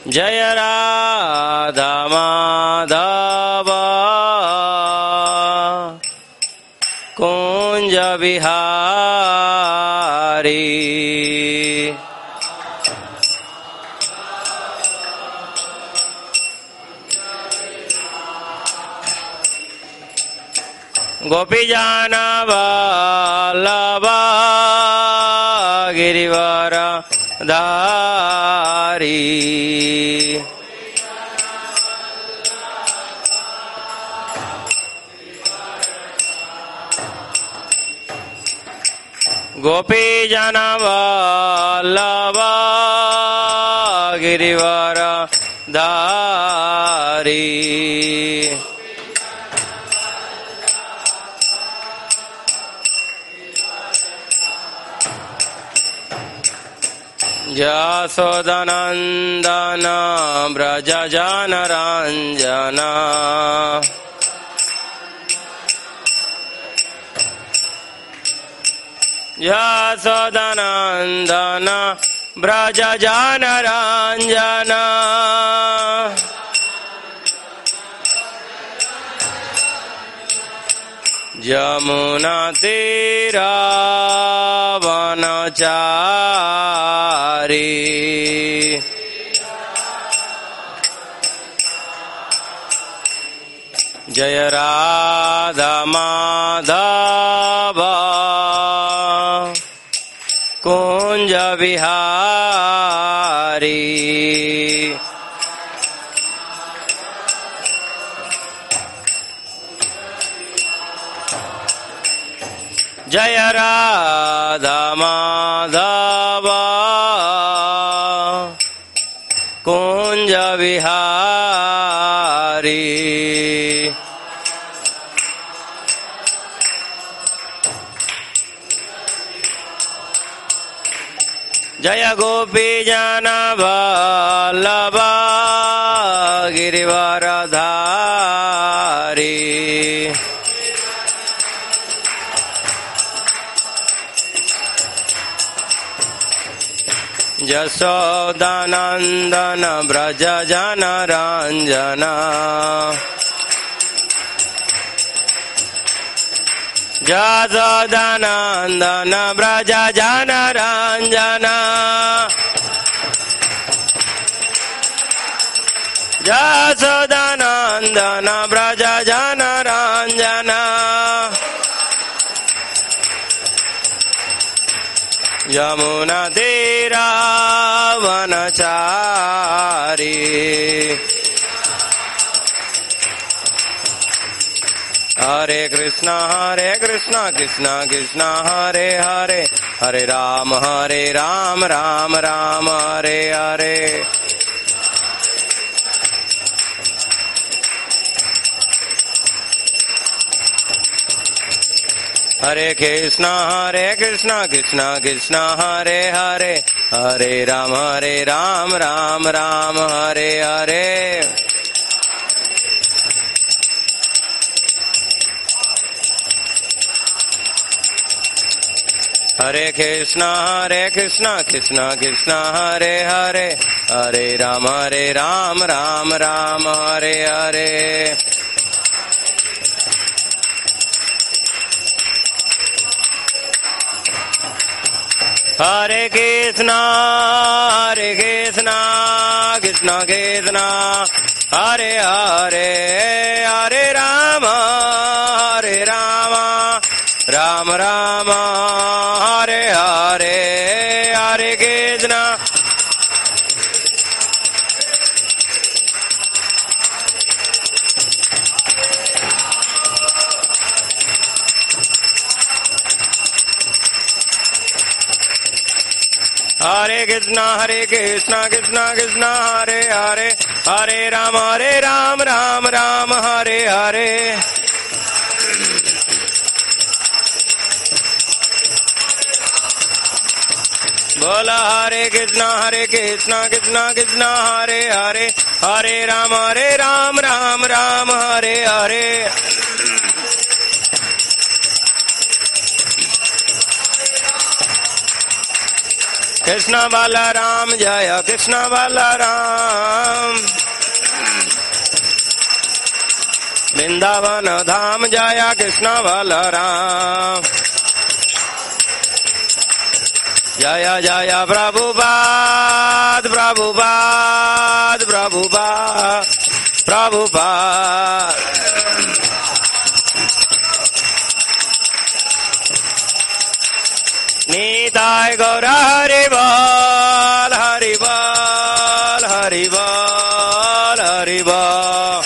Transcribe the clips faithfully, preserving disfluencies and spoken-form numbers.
जय राधा माधव कुंज बिहारी। गोपीजन वल्लभ गिरिवर धारी। गोपीजन वल्लभ गिरिवर धारी। यशोदनन्दन व्रज जनरञ्जन। यशोदनन्दन व्रज जनरञ्जन। यमुना तीरा वनचारी। जय राधा माधव कुंज बिहारी। जय राधा माधव कुंज बिहारी। जय गोपीजन वल्लभ गिरिवर धारी। यशोदानन्दन व्रज जनरञ्जन। यशोदानन्दन व्रज जनरञ्जन। यशोदानन्दन व्रज जनरञ्जन। यमुना तीरा वनचारी। हरे कृष्णा हरे कृष्णा कृष्णा कृष्णा हरे हरे हरे राम हरे राम राम राम हरे हरे। हरे कृष्णा हरे कृष्णा कृष्णा कृष्णा हरे हरे हरे राम हरे राम राम राम हरे हरे। हरे कृष्णा हरे कृष्णा कृष्णा कृष्णा हरे हरे हरे राम हरे राम राम राम हरे हरे। हरे कृष्णा हरे कृष्णा कृष्णा कृष्णा हरे हरे हरे राम हरे राम राम राम हरे हरे। हरे कृष्णा हरे कृष्णा हरे कृष्णा कृष्णा कृष्णा हरे हरे हरे राम हरे राम राम राम हरे हरे। बोला हरे कृष्णा हरे कृष्णा कृष्णा कृष्णा हरे हरे हरे राम हरे राम राम राम हरे हरे। कृष्ण बलराम जय कृष्ण बलराम। वृंदावन धाम जय कृष्ण बलराम। जय जय प्रभुपाद प्रभुपाद प्रभुपाद प्रभुपाद। निताय गौर हरि बोल हरि बोल हरि बोल हरि बोल।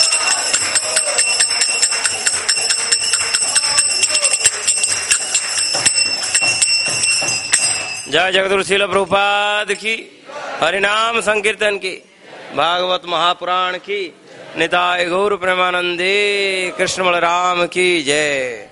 जय जगद्गुरु श्रील प्रभुपाद की, हरिनाम संकीर्तन की, भागवत महापुराण की, निताय गौर प्रेमानंदे कृष्ण बलराम की जय।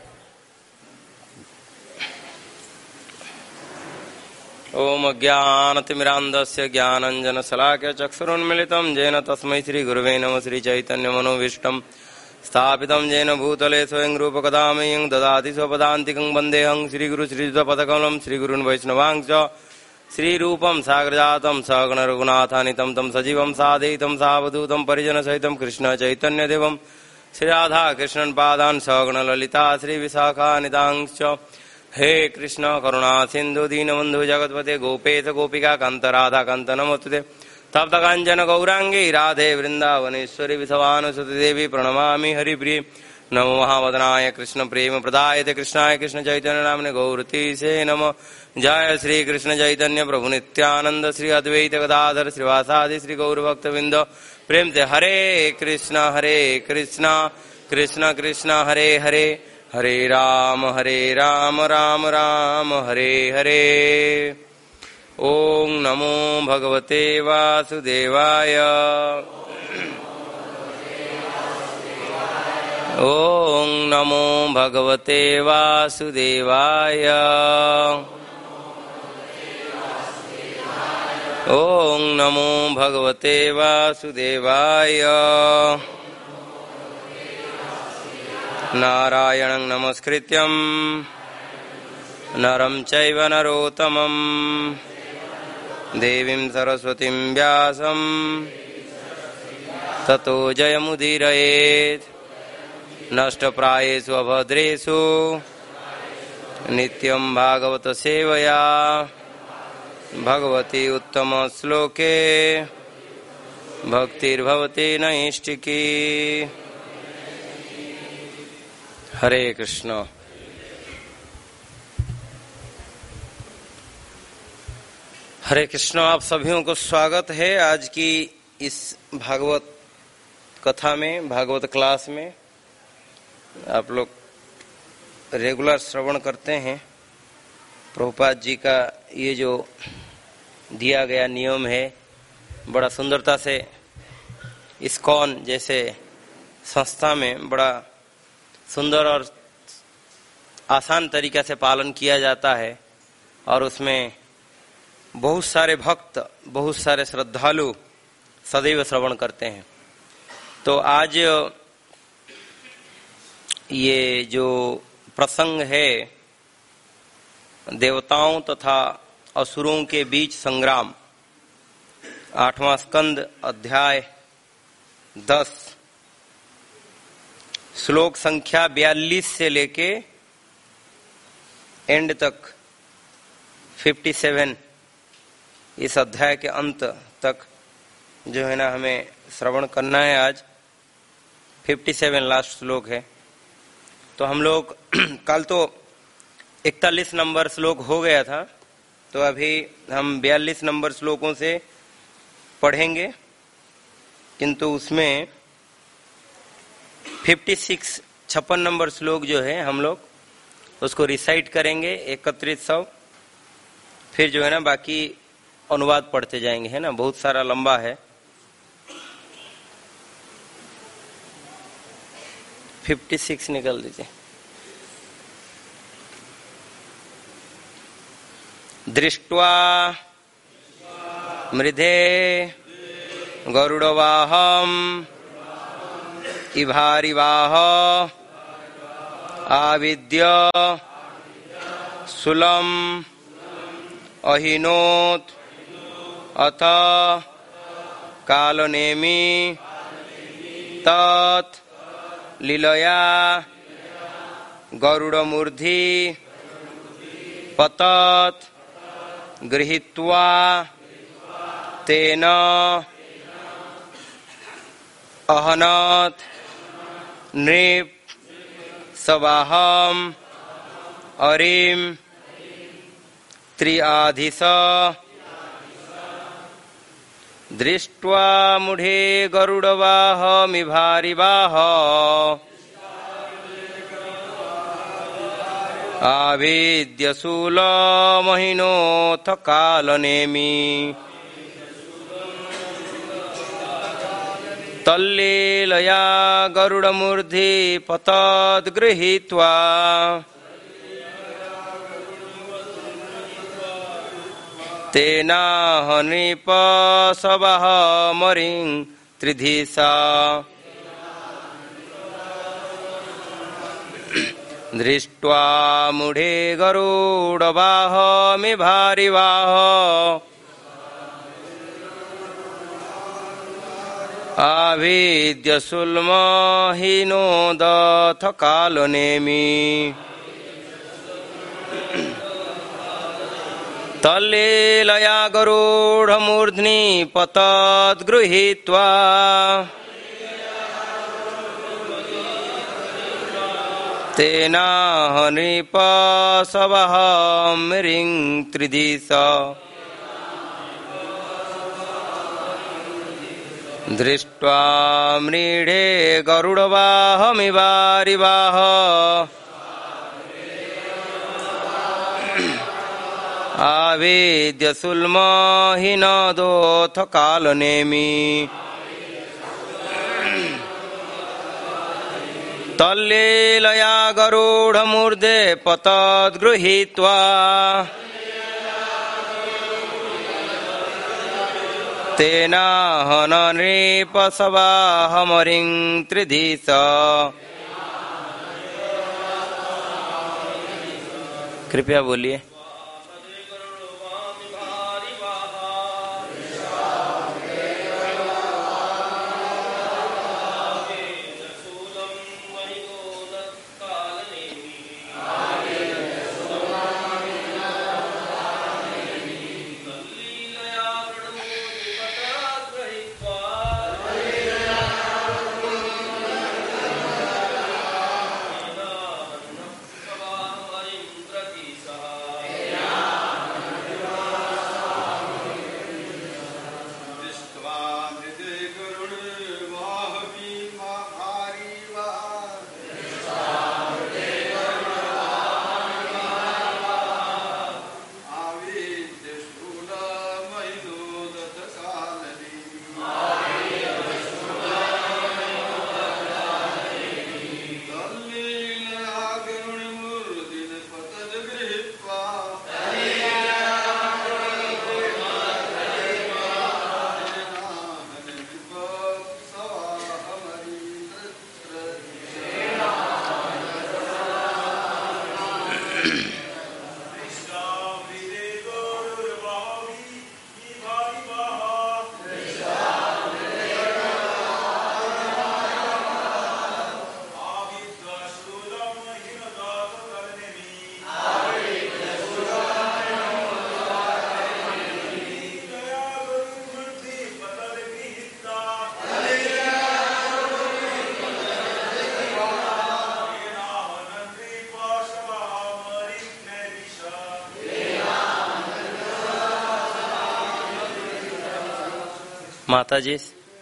ओम अज्ञानतिमिरान्धस्य ज्ञानञ्जनशलाकया चक्षुरुन्मिलितं येन तस्मै श्रीगुरुवे नमः। श्रीचैतन्यमनोभीष्टं स्थापितं येन भूतले स्वयं रूपकदा मह्यं ददाति स्वपदान्तिकं वन्देऽहं श्रीगुरु श्रीयुतपदकमलं श्रीगुरून् वैष्णवांश्च श्रीरूपं साग्रजातं सगणरघुनाथान्वितं तं सजीवं साद्वैतं सावधूतं परिजनसहितं कृष्ण चैतन्यदेवं श्रीराधा कृष्णन् पादान् सगणललिता श्रीविशाखान्वितांश्च। हे कृष्ण करुणा सिंधु दीनबंधु जगतपते गोपेश गोपिका कांत राधा कांत नमोस्तुते। तप्त कांचन गौरांगी राधे वृंदावनेश्वरी विषवानुसुते देवी प्रणमामि हरिप्रिये। नमो महावदनाय कृष्ण प्रेम प्रदायते कृष्णाय कृष्ण चैतन्य नामने गौरतीसे नमः। जय श्री कृष्ण चैतन्य प्रभु नित्यानंद श्री अद्वैत गदाधर श्रीवासादि श्री गौरभक्तवृंद। प्रेम से हरे कृष्ण हरे कृष्ण कृष्ण कृष्ण हरे हरे हरे राम हरे राम राम राम हरे हरे। ओम नमो भगवते वासुदेवाय। ओम नमो भगवते वासुदेवाय। ओम नमो भगवते वासुदेवाय। नारायणं नमस्कृत्यं नरं चैव नरोत्तमं देवीं सरस्वतीं व्यासं ततो जयमुदीरयेत्। नष्टप्रायेषु अभद्रेषु नित्यं भागवत सेवया भगवती उत्तम श्लोके भक्तिर्भवति नैष्टिकी। हरे कृष्ण। हरे कृष्ण। आप सभी को स्वागत है आज की इस भागवत कथा में, भागवत क्लास में। आप लोग रेगुलर श्रवण करते हैं। प्रभुपाद जी का ये जो दिया गया नियम है बड़ा सुंदरता से इस्कॉन जैसे संस्था में बड़ा सुंदर और आसान तरीका से पालन किया जाता है और उसमें बहुत सारे भक्त, बहुत सारे श्रद्धालु सदैव श्रवण करते हैं। तो आज ये जो प्रसंग है देवताओं तथा असुरों के बीच संग्राम, आठवां स्कंद अध्याय दस, श्लोक संख्या बयालीस से लेके एंड तक सत्तावन, इस अध्याय के अंत तक जो है ना हमें श्रवण करना है। आज सत्तावन लास्ट श्लोक है। तो हम लोग कल तो इकतालीस नंबर श्लोक हो गया था, तो अभी हम बयालीस नंबर श्लोकों से पढ़ेंगे, किंतु उसमें छप्पन छप्पन नंबर श्लोक जो है हम लोग उसको रिसाइट करेंगे एकत्रित सब, फिर जो है ना बाकी अनुवाद पढ़ते जाएंगे, है ना, बहुत सारा लंबा है। छप्पन निकाल दीजिए। दृष्ट्वा मृधे गरुड़वाहम इभारिवाह आविद्य सुलम अहिनोत अथ कालनेमि तत् लीलया गरुड़मूर्धि पतत् गृहीत्वा तेन अहनत् नृप सवाहम अरिम त्रिआधिस दृष्ट्वा मूढ़े गरुड़वाहमिभारिवाह आवेद्य शूलमहिनोऽथ कालनेमि तल्लीलया गरुड़मूर्धि पतद्गृहीत्वा तेनाह नृपसवहमरिं त्रिधिसा दृष्ट्वा मूढ़े गरुड़वाहमिभारिवाह आवेद्य शूलमहिनोऽथ कालनेमि तल्लीलया गरुड़मूर्ध्नि पतद्गृहीत्वा तेनाह नृपसवहमरिं त्रिदिशा दृष्ट्वा मृडे गरुड़वाहमिवारिवाह आवेद्य शूलमहिनोऽथ कालनेमि तल्लीलया गरुड़मूर्धे पतद्गृहीत्वा तेनाह नृपसवहमरिं त्रिदिशा। कृपया बोलिए। माता जी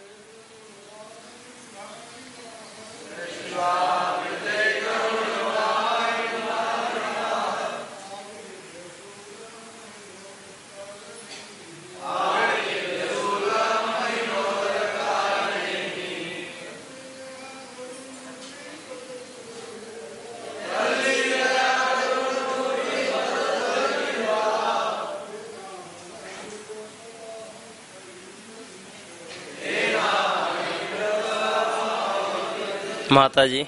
माता जी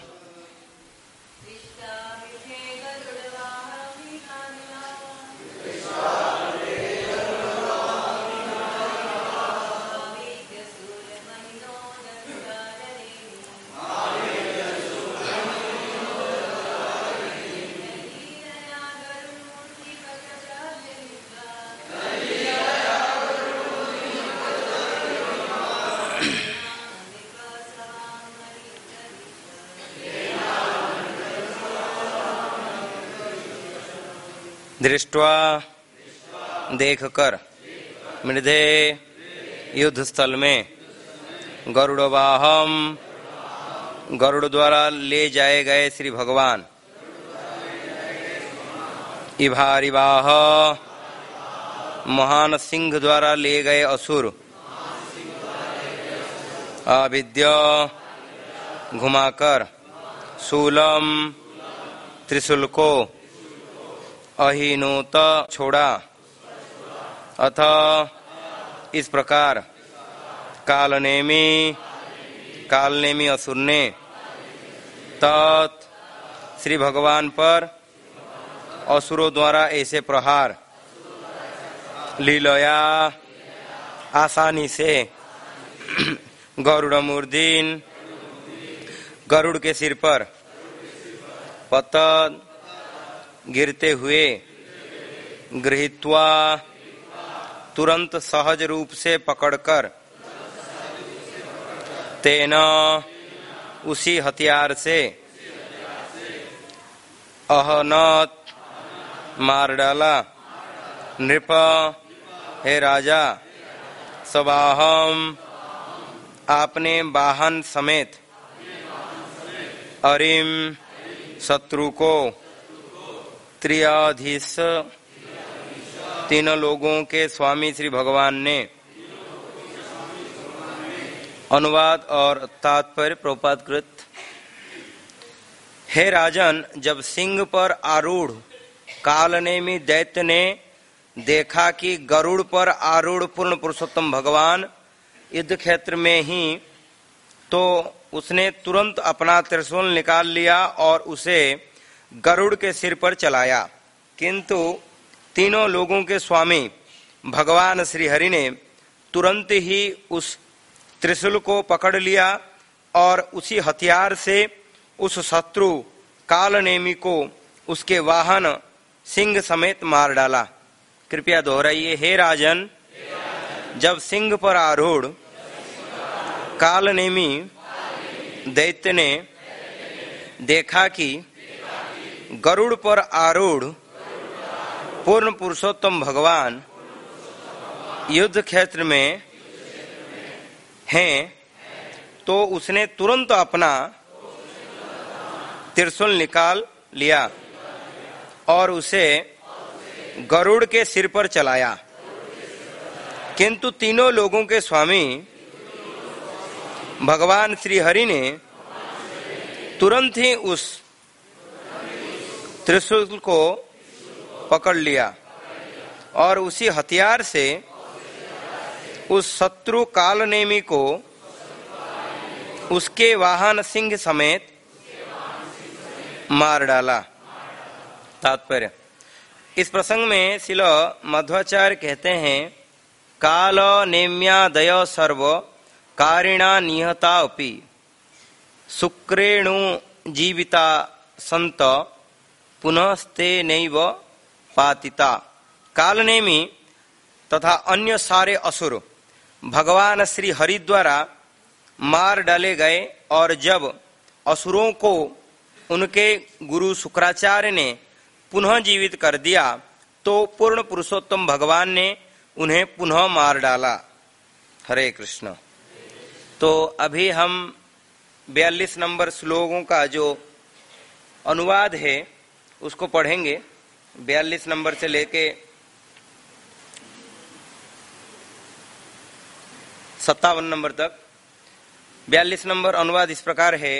दृष्ट्वा देखकर मृधे युद्ध स्थल में गरुड़वाहम गरुड़ द्वारा ले जाए गए श्री भगवान इभारिवाह महान सिंह द्वारा ले गए असुर अविद्य घुमाकर शूलम त्रिशूल को अहिनोत छोड़ा अथ इस प्रकार कालनेमी कालनेमी असुर ने तत् श्री भगवान पर असुरों द्वारा ऐसे प्रहार लीलया आसानी से गरुड़मूर्धीन गरुड़ के सिर पर पतन गिरते हुए गृहीत्वा तुरंत सहज रूप से पकड़कर तेना उसी हथियार से अहनत मार डाला। नृप हे राजा सवाहम आपने वाहन समेत अरिम शत्रु को त्रियाधीश तीनों लोगों के स्वामी श्री भगवान ने। अनुवाद और तात्पर्य प्रभुपाद कृत। हे राजन, जब सिंह पर आरूढ़ कालनेमी दैत्य ने देखा कि गरुड़ पर आरूढ़ पूर्ण पुरुषोत्तम भगवान युद्ध क्षेत्र में ही, तो उसने तुरंत अपना त्रिशूल निकाल लिया और उसे गरुड़ के सिर पर चलाया। किंतु तीनों लोगों के स्वामी भगवान श्री हरि ने तुरंत ही उस त्रिशूल को पकड़ लिया और उसी हथियार से उस शत्रु कालनेमी को उसके वाहन सिंह समेत मार डाला। कृपया दोहराइए। हे राजन, जब सिंह पर आरूढ़ कालनेमी दैत्य ने देखा कि गरुड़ पर आरूढ़ पूर्ण पुरुषोत्तम भगवान युद्ध क्षेत्र में हैं, तो उसने तुरंत अपना त्रिशूल निकाल लिया और उसे गरुड़ के सिर पर चलाया। किंतु तीनों लोगों के स्वामी भगवान श्री हरि ने तुरंत ही उस त्रिशूल को पकड़ लिया और उसी हथियार से उस शत्रु कालनेमी को उसके वाहन सिंह समेत मार डाला। तात्पर्य। इस प्रसंग में श्रील मध्वाचार्य कहते हैं, काल नेम्यादय सर्व कारिणा निहता अपि शुक्रेणु जीविता संत पुनस्ते नैव पातिता। कालनेमी तथा अन्य सारे असुर भगवान श्री हरि द्वारा मार डाले गए और जब असुरों को उनके गुरु शुक्राचार्य ने पुनः जीवित कर दिया तो पूर्ण पुरुषोत्तम भगवान ने उन्हें पुनः मार डाला। हरे कृष्ण। तो अभी हम बयालीस नंबर श्लोकों का जो अनुवाद है उसको पढ़ेंगे, बयालीस नंबर से लेके सत्तावन नंबर तक। बयालीस नंबर अनुवाद इस प्रकार है।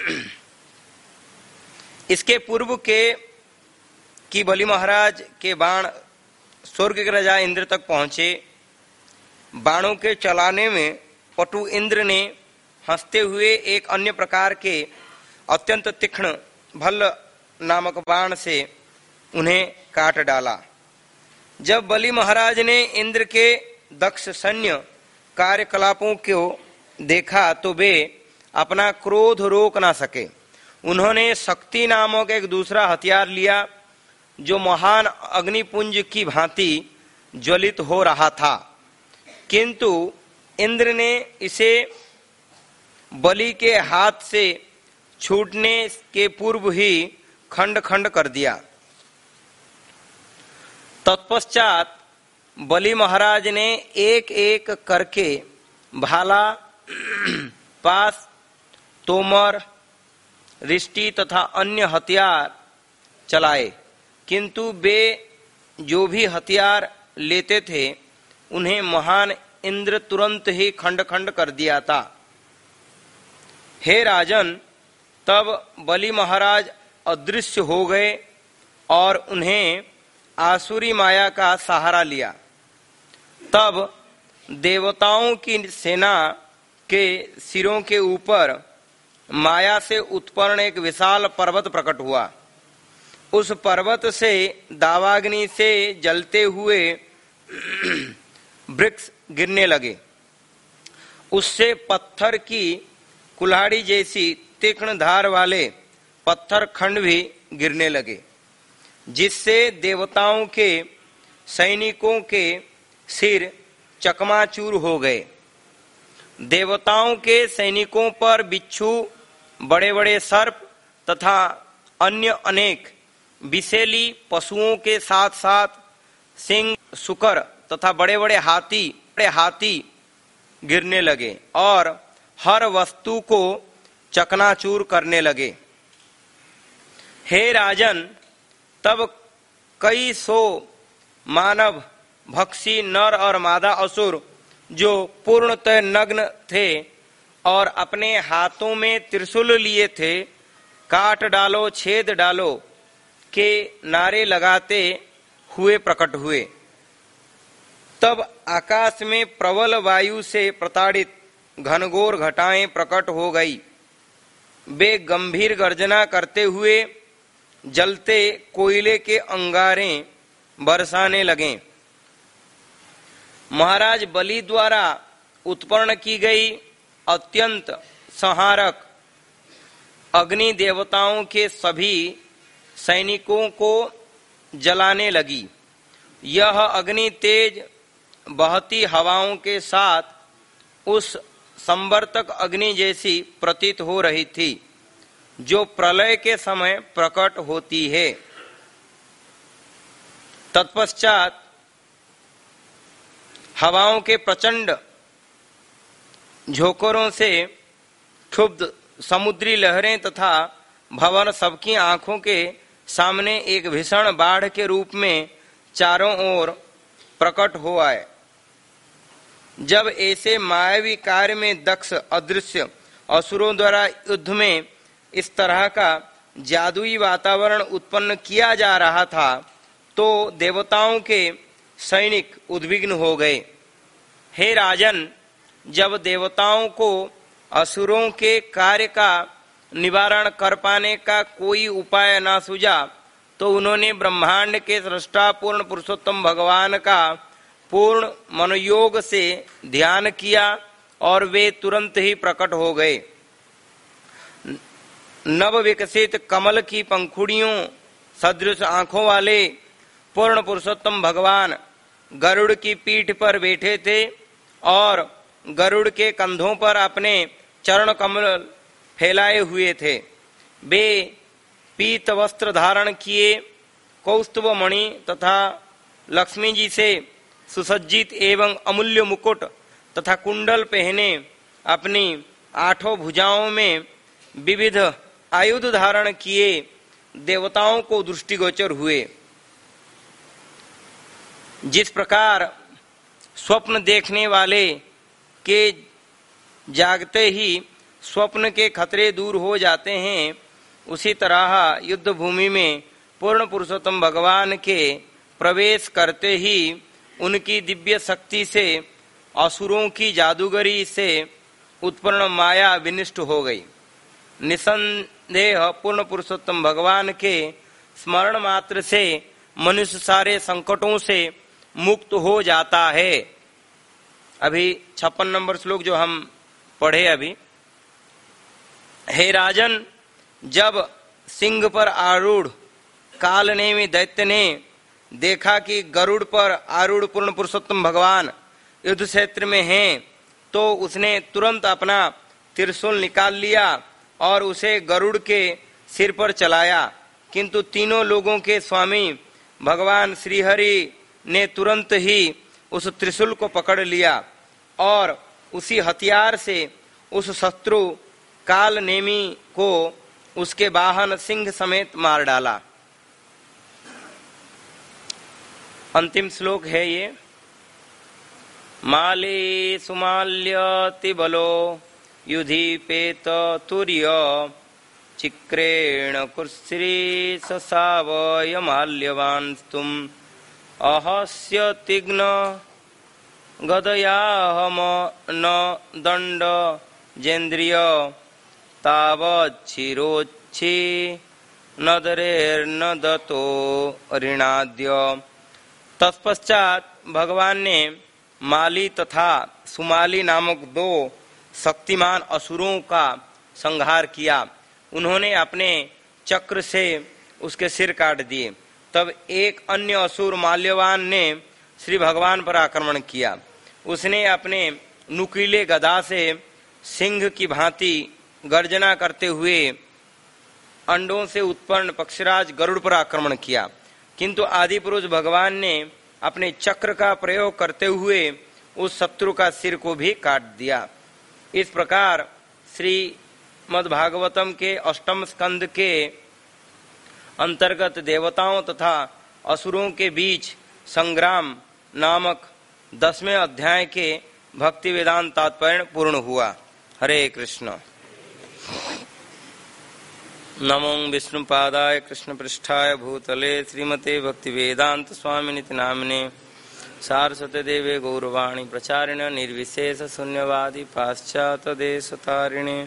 इसके पूर्व के कि बलि महाराज के बाण स्वर्ग के राजा इंद्र तक पहुंचे। बाणों के चलाने में पटु इंद्र ने हंसते हुए एक अन्य प्रकार के अत्यंत तीक्ष्ण भल्ल नामक बाण से उन्हें काट डाला। जब बलि महाराज ने इंद्र के दक्ष सैन्य कार्यकलापों को देखा तो वे अपना क्रोध रोक ना सके। उन्होंने शक्ति नामक एक दूसरा हथियार लिया जो महान अग्निपुंज की भांति ज्वलित हो रहा था, किंतु इंद्र ने इसे बलि के हाथ से छूटने के पूर्व ही खंड खंड कर दिया। तत्पश्चात बलि महाराज ने एक एक करके भाला, पास, तोमर, रिष्टि तथा अन्य हथियार चलाए, किंतु वे जो भी हथियार लेते थे उन्हें महान इंद्र तुरंत ही खंड खंड कर दिया था। हे राजन, तब बलि महाराज अदृश्य हो गए और उन्हें आसुरी माया का सहारा लिया। तब देवताओं की सेना के सिरों के ऊपर माया से उत्पन्न एक विशाल पर्वत प्रकट हुआ। उस पर्वत से दावाग्नि से जलते हुए वृक्ष गिरने लगे। उससे पत्थर की कुल्हाड़ी जैसी तीक्ष्ण धार वाले पत्थर खंड भी गिरने लगे, जिससे देवताओं के सैनिकों के सिर चकमाचूर हो गए। देवताओं के सैनिकों पर बिच्छू, बड़े बड़े सर्प तथा अन्य अनेक विषैली पशुओं के साथ साथ सिंह, शुकर तथा बड़े बड़े हाथी बड़े हाथी गिरने लगे और हर वस्तु को चकनाचूर करने लगे। हे राजन, तब कई सौ मानव भक्षी नर और मादा असुर जो पूर्णतः नग्न थे और अपने हाथों में त्रिशूल लिए थे, काट डालो छेद डालो के नारे लगाते हुए प्रकट हुए। तब आकाश में प्रबल वायु से प्रताड़ित घनघोर घटाएं प्रकट हो गई। वे गंभीर गर्जना करते हुए जलते कोयले के अंगारे बरसाने लगे। महाराज बलि द्वारा उत्पन्न की गई अत्यंत संहारक अग्नि देवताओं के सभी सैनिकों को जलाने लगी। यह अग्नि तेज बहती हवाओं के साथ उस संवर्तक अग्नि जैसी प्रतीत हो रही थी जो प्रलय के समय प्रकट होती है। तत्पश्चात हवाओं के प्रचंड झोंकोरों से क्षुब्ध समुद्री लहरें तथा भवन सबकी आंखों के सामने एक भीषण बाढ़ के रूप में चारों ओर प्रकट हो आए। जब ऐसे मायावी कार्य में दक्ष अदृश्य असुरों द्वारा युद्ध में इस तरह का जादुई वातावरण उत्पन्न किया जा रहा था, तो देवताओं के सैनिक उद्विग्न हो गए। हे राजन, जब देवताओं को असुरों के कार्य का निवारण कर पाने का कोई उपाय न सूझा, तो उन्होंने ब्रह्मांड के सृष्टा पूर्ण पुरुषोत्तम भगवान का पूर्ण मनोयोग से ध्यान किया और वे तुरंत ही प्रकट हो गए। नव विकसित कमल की पंखुड़ियों सदृश आंखों वाले पूर्ण पुरुषोत्तम भगवान गरुड़ की पीठ पर बैठे थे और गरुड़ के कंधों पर अपने चरण कमल फैलाए हुए थे। वे पीत वस्त्र धारण किए, कौस्तुभ मणि तथा लक्ष्मी जी से सुसज्जित एवं अमूल्य मुकुट तथा कुंडल पहने अपनी आठों भुजाओं में विविध आयुध धारण किए देवताओं को दृष्टिगोचर हुए। जिस प्रकार स्वप्न देखने वाले के जागते ही स्वप्न के खतरे दूर हो जाते हैं, उसी तरह युद्ध भूमि में पूर्ण पुरुषोत्तम भगवान के प्रवेश करते ही उनकी दिव्य शक्ति से असुरों की जादूगरी से उत्पन्न माया विनिष्ट हो गई। निसंदेह पूर्ण पुरुषोत्तम भगवान के स्मरण मात्र से मनुष्य सारे संकटों से मुक्त हो जाता है। अभी छप्पन नंबर श्लोक जो हम पढ़े अभी। हे राजन, जब सिंह पर आरूढ़ कालनेमी दैत्य ने देखा कि गरुड़ पर आरूढ़ पूर्ण पुरुषोत्तम भगवान युद्ध क्षेत्र में हैं, तो उसने तुरंत अपना त्रिशूल निकाल लिया और उसे गरुड़ के सिर पर चलाया। किंतु तीनों लोगों के स्वामी भगवान श्रीहरि ने तुरंत ही उस त्रिशूल को पकड़ लिया और उसी हथियार से उस शत्रु काल नेमी को उसके वाहन सिंह समेत मार डाला। अंतिम श्लोक है ये। माले सुमाल्यति बलो युधिपेत तुर्य चिक्रेण कुर्श्री ससावय माल्यवान् तुम अहस्य तिग्न गदयाहम न दंड जेन्द्रिय तावच्छिरोच्छी नदरेर्न दतो ऋणाद्य। तत्पश्चात भगवान ने माली तथा सुमाली नामक दो शक्तिमान असुरों का संहार किया। उन्होंने अपने चक्र से उसके सिर काट दिए। तब एक अन्य असुर माल्यवान ने श्री भगवान पर आक्रमण किया। उसने अपने नुकीले गदा से सिंह की भांति गर्जना करते हुए अंडों से उत्पन्न पक्षराज गरुड़ पर आक्रमण किया, किंतु आदि पुरुष भगवान ने अपने चक्र का प्रयोग करते हुए उस शत्रु का सिर को भी काट दिया। इस प्रकार श्री मद्भागवतम के अष्टम स्कंद के अंतर्गत देवताओं तथा असुरों के बीच संग्राम नामक दसवें अध्याय के भक्ति वेदांत तात्पर्य पूर्ण हुआ। हरे कृष्ण। नमो विष्णुपादाय कृष्ण पृष्ठाय भूतले श्रीमते भक्ति वेदांत स्वामिनिति नामिने सारस्वती देवे गौरवाणी प्रचारिण निर्विशेष शून्यवादी पाश्चात्य देश तारिणे।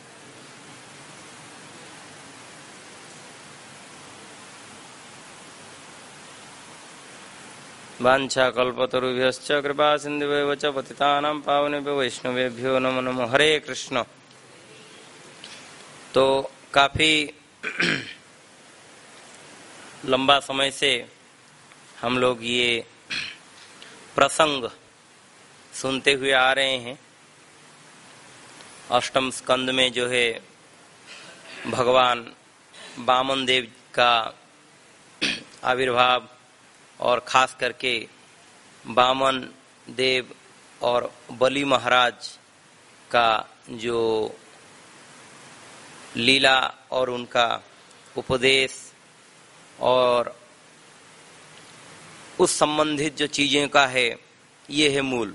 वाञ्छा कल्पतरुभ्यश्च कृपा सिन्धुभ्यः च पतितानां पावनेभ्यो वैष्णवेभ्यो नमो नमः। हरे कृष्ण। तो काफी लंबा समय से हम लोग ये प्रसंग सुनते हुए आ रहे हैं। अष्टम स्कंद में जो है भगवान वामन देव का आविर्भाव और खास करके वामन देव और बलि महाराज का जो लीला और उनका उपदेश और उस संबंधित जो चीजें का है, ये है मूल।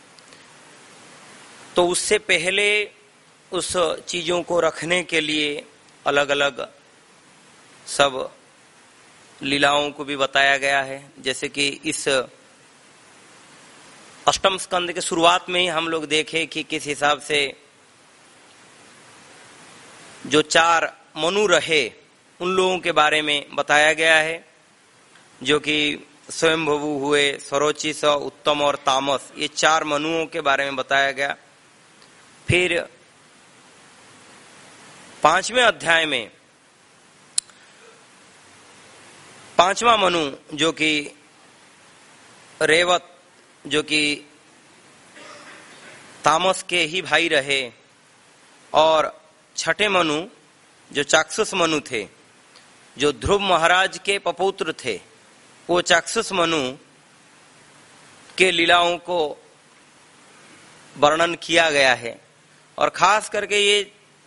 तो उससे पहले उस चीजों को रखने के लिए अलग अलग सब लीलाओं को भी बताया गया है। जैसे कि इस अष्टम स्कंद के शुरुआत में ही हम लोग देखें कि किस हिसाब से जो चार मनु रहे उन लोगों के बारे में बताया गया है, जो कि स्वयंभू हुए, सरोचिस, उत्तम और तामस, ये चार मनुओं के बारे में बताया गया। फिर पांचवें अध्याय में पांचवा मनु जो कि रेवत, जो कि तामस के ही भाई रहे, और छठे मनु जो चाक्षुष मनु थे, जो ध्रुव महाराज के पपुत्र थे, वो चाक्षुष मनु के लीलाओं को वर्णन किया गया है। और खास करके ये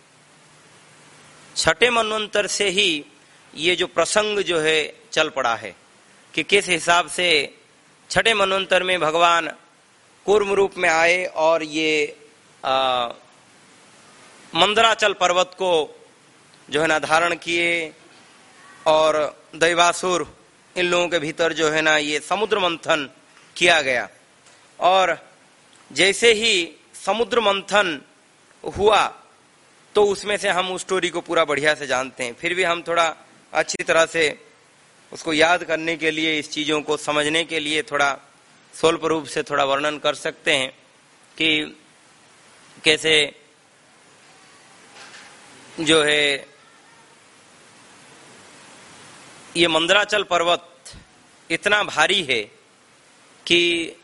छठे मनवंतर से ही ये जो प्रसंग जो है चल पड़ा है कि किस हिसाब से छठे मनवंतर में भगवान कूर्म रूप में आए और ये आ, मंदराचल पर्वत को जो है ना धारण किए, और दैवासुर इन लोगों के भीतर जो है ना ये समुद्र मंथन किया गया। और जैसे ही समुद्र मंथन हुआ तो उसमें से हम उस स्टोरी को पूरा बढ़िया से जानते हैं। फिर भी हम थोड़ा अच्छी तरह से उसको याद करने के लिए, इस चीजों को समझने के लिए थोड़ा स्वल्प रूप से थोड़ा वर्णन कर सकते हैं कि कैसे जो है ये मंदराचल पर्वत इतना भारी है कि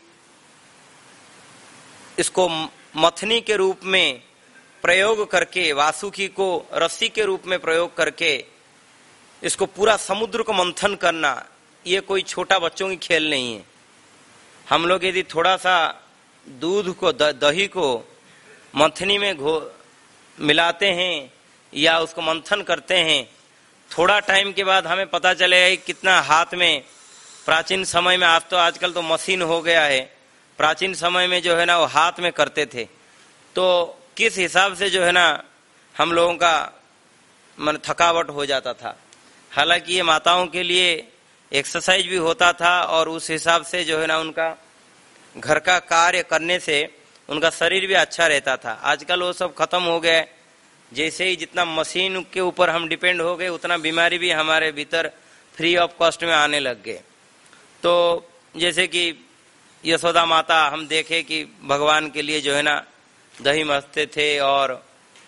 इसको मथनी के रूप में प्रयोग करके, वासुकी को रस्सी के रूप में प्रयोग करके इसको पूरा समुद्र को मंथन करना, ये कोई छोटा बच्चों की खेल नहीं है। हम लोग यदि थोड़ा सा दूध को द, दही को मंथनी में घो मिलाते हैं या उसको मंथन करते हैं, थोड़ा टाइम के बाद हमें पता चलेगा कि कितना हाथ में, प्राचीन समय में, आज तो आजकल तो मशीन हो गया है, प्राचीन समय में जो है ना वो हाथ में करते थे, तो किस हिसाब से जो है ना हम लोगों का मन थकावट हो जाता था। हालांकि ये माताओं के लिए एक्सरसाइज भी होता था और उस हिसाब से जो है ना उनका घर का कार्य करने से उनका शरीर भी अच्छा रहता था। आजकल वो सब खत्म हो गया। जैसे ही जितना मशीन के ऊपर हम डिपेंड हो गए उतना बीमारी भी हमारे भीतर फ्री ऑफ कॉस्ट में आने लग गए। तो जैसे कि यशोदा माता हम देखे कि भगवान के लिए जो है ना दही मसते थे और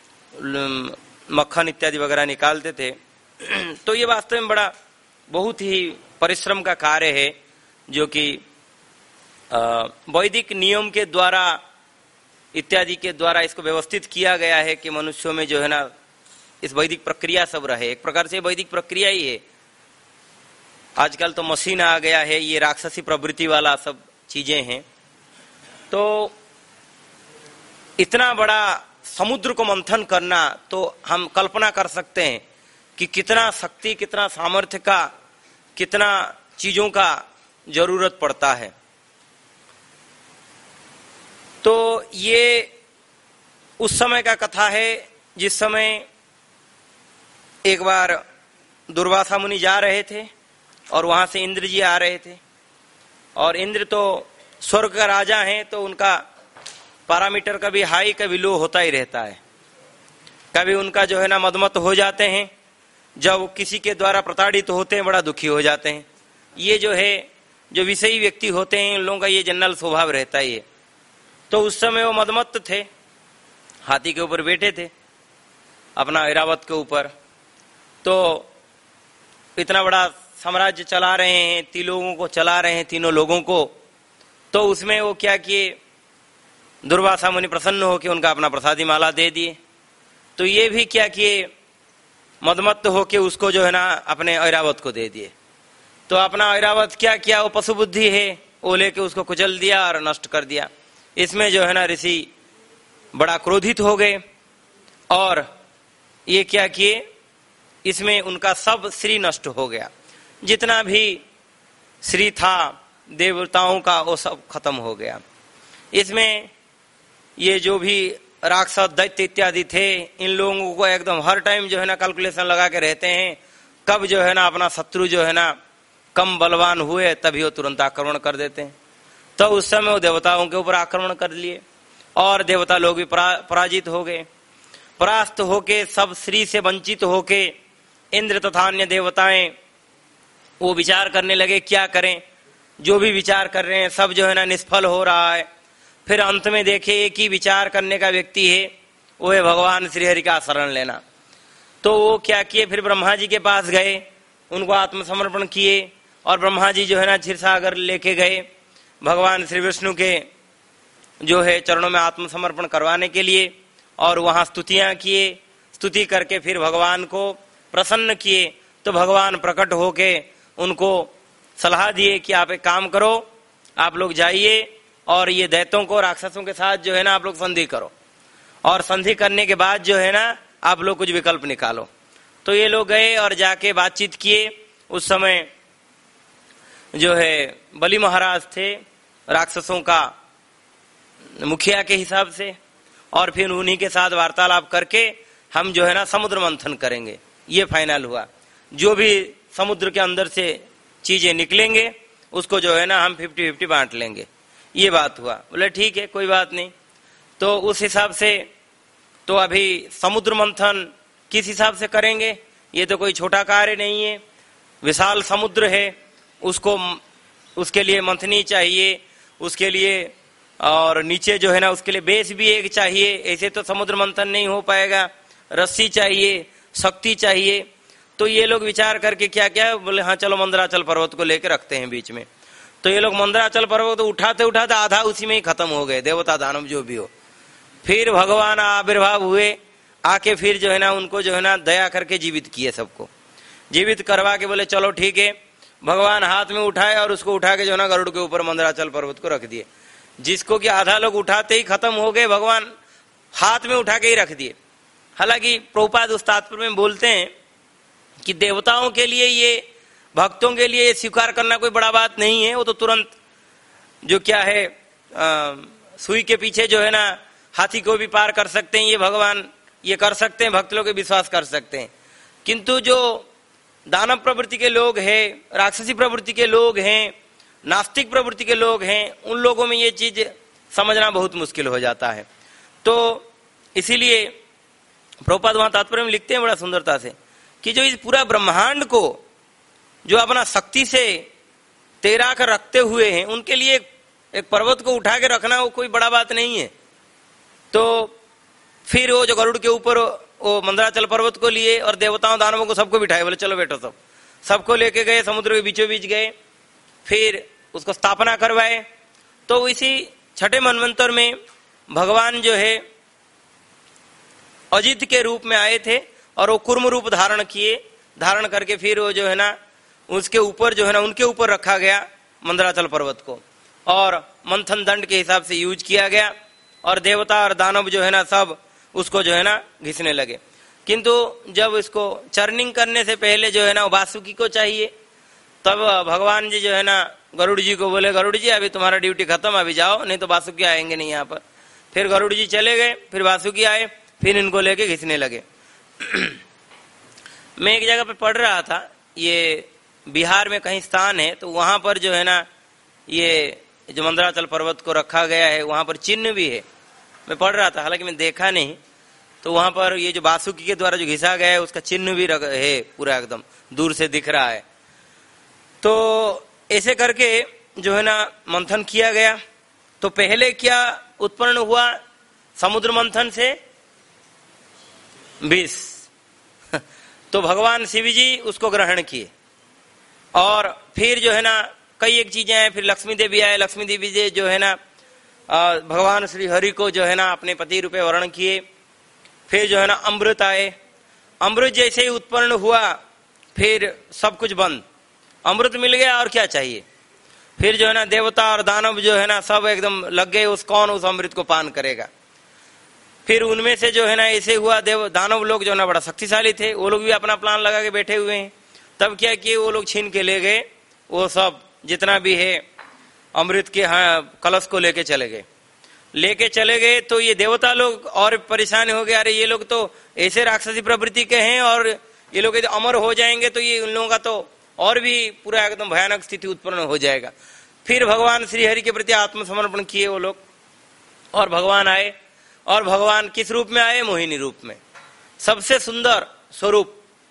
मक्खन इत्यादि वगैरह निकालते थे। तो ये वास्तव में बड़ा बहुत ही परिश्रम का कार्य है जो कि वैदिक नियम के द्वारा इत्यादि के द्वारा इसको व्यवस्थित किया गया है कि मनुष्यों में जो है ना इस वैदिक प्रक्रिया सब रहे। एक प्रकार से वैदिक प्रक्रिया ही है। आजकल तो मशीन आ गया है, ये राक्षसी प्रवृत्ति वाला सब चीजें हैं। तो इतना बड़ा समुद्र को मंथन करना, तो हम कल्पना कर सकते हैं कि कितना शक्ति, कितना सामर्थ्य का, कितना चीजों का जरूरत पड़ता है। तो ये उस समय का कथा है जिस समय एक बार दुर्वासा मुनि जा रहे थे और वहां से इंद्र जी आ रहे थे। और इंद्र तो स्वर्ग का राजा हैं, तो उनका पैरामीटर कभी हाई कभी लो होता ही रहता है। कभी उनका जो है ना मदमत हो जाते हैं, जब किसी के द्वारा प्रताड़ित होते हैं बड़ा दुखी हो जाते हैं। ये जो है जो विषयी व्यक्ति होते हैं उन लोगों का ये जनरल स्वभाव रहता ही है। तो उस समय वो मदमत्त थे, हाथी के ऊपर बैठे थे अपना ऐरावत के ऊपर। तो इतना बड़ा साम्राज्य चला रहे हैं, तीन लोगों को चला रहे हैं, तीनों लोगों को। तो उसमें वो क्या किए, दुर्वासा मुनि प्रसन्न होकर उनका अपना प्रसादी माला दे दिए। तो ये भी क्या किए, मदमत्त होके उसको जो है ना अपने ऐरावत को दे दिए। तो अपना ऐरावत क्या किया, वो पशु बुद्धि है, वो लेके उसको कुचल दिया और नष्ट कर दिया। इसमें जो है ना ऋषि बड़ा क्रोधित हो गए और ये क्या किए, इसमें उनका सब श्री नष्ट हो गया। जितना भी श्री था देवताओं का वो सब खत्म हो गया। इसमें ये जो भी राक्षस दैत्य इत्यादि थे, इन लोगों को एकदम हर टाइम जो है ना कैलकुलेशन लगा के रहते हैं, कब जो है ना अपना शत्रु जो है ना कम बलवान हुए तभी वो तुरंत आक्रमण कर देते हैं। तो उस समय वो देवताओं के ऊपर आक्रमण कर लिए और देवता लोग भी परा, पराजित हो गए। परास्त होके सब श्री से वंचित होके इंद्र तथा अन्य देवताएं वो विचार करने लगे क्या करें। जो भी विचार कर रहे हैं सब जो है ना निष्फल हो रहा है। फिर अंत में देखे एक ही विचार करने का व्यक्ति है, वो है भगवान श्री हरि का शरण लेना। तो वो क्या किए, फिर ब्रह्मा जी के पास गए, उनको आत्मसमर्पण किए और ब्रह्मा जी जो है ना क्षीरसागर लेके गए भगवान श्री विष्णु के जो है चरणों में आत्मसमर्पण करवाने के लिए। और वहां स्तुतियां किए, स्तुति करके फिर भगवान को प्रसन्न किए। तो भगवान प्रकट होके उनको सलाह दिए कि आप एक काम करो, आप लोग जाइए और ये दैत्यों को राक्षसों के साथ जो है ना आप लोग संधि करो, और संधि करने के बाद जो है ना आप लोग कुछ विकल्प निकालो। तो ये लोग गए और जाके बातचीत किए। उस समय जो है बलि महाराज थे राक्षसों का मुखिया के हिसाब से, और फिर उन्हीं के साथ वार्तालाप करके हम जो है ना समुद्र मंथन करेंगे। ये फाइनल हुआ, जो भी समुद्र के अंदर से चीजें निकलेंगे उसको जो है ना हम फिफ्टी फिफ्टी बांट लेंगे। ये बात हुआ। बोले ठीक है कोई बात नहीं। तो उस हिसाब से तो अभी समुद्र मंथन किस हिसाब से करेंगे, ये तो कोई छोटा कार्य नहीं है, विशाल समुद्र है, उसको उसके लिए मंथनी चाहिए, उसके लिए और नीचे जो है ना उसके लिए बेस भी एक चाहिए। ऐसे तो समुद्र मंथन नहीं हो पाएगा, रस्सी चाहिए, शक्ति चाहिए। तो ये लोग विचार करके क्या क्या बोले, हाँ चलो मंदराचल पर्वत को लेकर रखते हैं बीच में। तो ये लोग मंदराचल पर्वत उठाते उठाते आधा उसी में ही खत्म हो गए, देवता दानव जो भी हो। फिर भगवान आविर्भाव हुए, आके फिर जो है ना उनको जो है ना दया करके जीवित किए, सबको जीवित करवा के बोले चलो ठीक है भगवान हाथ में उठाए और उसको उठा के जो है ना गरुड़ के ऊपर मंदराचल पर्वत को रख दिए, जिसको कि आधा लोग उठाते ही खत्म हो गए, भगवान हाथ में उठा के ही रख दिए। हालांकि प्रभुपाद उस तात्पर्य में बोलते हैं कि देवताओं के लिए ये, भक्तों के लिए ये स्वीकार करना कोई बड़ा बात नहीं है। वो तो तुरंत जो क्या है आ, सुई के पीछे जो है ना हाथी को भी पार कर सकते हैं, ये भगवान ये कर सकते हैं, भक्त लोग के विश्वास कर सकते हैं। किंतु जो दानव प्रवृत्ति के लोग हैं, राक्षसी प्रवृत्ति के लोग हैं, नास्तिक प्रवृत्ति के लोग हैं, उन लोगों में ये चीज समझना बहुत मुश्किल हो जाता है। तो इसीलिए प्रभुपाद वहां तात्पर्य में लिखते हैं बड़ा सुंदरता से कि जो इस पूरा ब्रह्मांड को जो अपना शक्ति से तेरा कर रखते हुए हैं, उनके लिए एक, एक पर्वत को उठा के रखना वो कोई बड़ा बात नहीं है। तो फिर वो जो गरुड़ के ऊपर वो मंदराचल पर्वत को लिए और देवताओं दानवों को सबको बिठाए, बोले चलो बैठो, सब सबको लेके गए, समुद्र के बीचों बीच गए, फिर उसको स्थापना करवाए। तो इसी छठे मनवंतर में भगवान जो है अजित के रूप में आए थे और वो कुर्म रूप धारण किए, धारण करके फिर वो जो है ना उसके ऊपर जो है ना उनके ऊपर रखा गया मंदराचल पर्वत को, और मंथन दंड के हिसाब से यूज किया गया, और देवता और दानव जो है ना सब उसको जो है ना घिसने लगे। किंतु जब इसको चर्निंग करने से पहले जो है ना वासुकी को चाहिए, तब भगवान जी जो है ना गरुड़ जी को बोले, गरुड़ जी अभी तुम्हारा ड्यूटी खत्म, अभी जाओ, नहीं तो वासुकी आएंगे नहीं यहाँ पर। फिर गरुड़ जी चले गए, फिर वासुकी आए, फिर इनको लेके घिसने लगे। मैं एक जगह पे पढ़ रहा था, ये बिहार में कहीं स्थान है, तो वहां पर जो है ना ये जो मंदराचल पर्वत को रखा गया है, वहां पर चिन्ह भी है। मैं पढ़ रहा था, हालांकि मैं देखा नहीं, तो वहां पर ये जो वासुकी के द्वारा जो घिसा गया है उसका चिन्ह भी है, पूरा एकदम दूर से दिख रहा है। तो ऐसे करके जो है ना मंथन किया गया। तो पहले क्या उत्पन्न हुआ समुद्र मंथन से? विष। तो भगवान शिव जी उसको ग्रहण किए, और फिर जो है ना कई एक चीजें हैं, फिर लक्ष्मी देवी आए, लक्ष्मी देवी जी जो है ना भगवान श्री हरि को जो है ना अपने पति रूपे वर्ण किए। फिर जो है ना अमृत आए, अमृत जैसे ही उत्पन्न हुआ फिर सब कुछ बंद, अमृत मिल गया और क्या चाहिए। फिर जो है ना देवता और दानव जो है ना सब एकदम लग गए, उस कौन उस अमृत को पान करेगा। फिर उनमें से जो है ना ऐसे हुआ, देव दानव लोग जो है ना बड़ा शक्तिशाली थे, वो लोग भी अपना प्लान लगा के बैठे हुए हैं। तब क्या किए, वो लोग छीन के ले गए वो सब जितना भी है अमृत के हाँ कलश को लेके चले गए, लेके चले गए। तो ये देवता लोग और परेशान हो गए, अरे ये लोग तो ऐसे राक्षसी प्रवृत्ति के हैं और ये लोग यदि अमर हो जाएंगे तो ये उन लोगों का तो और भी पूरा एकदम भयानक स्थिति उत्पन्न हो जाएगा। फिर भगवान श्रीहरि के प्रति आत्मसमर्पण किए वो लोग, और भगवान आए, और भगवान किस रूप में आए? मोहिनी रूप में, सबसे सुंदर स्वरूप।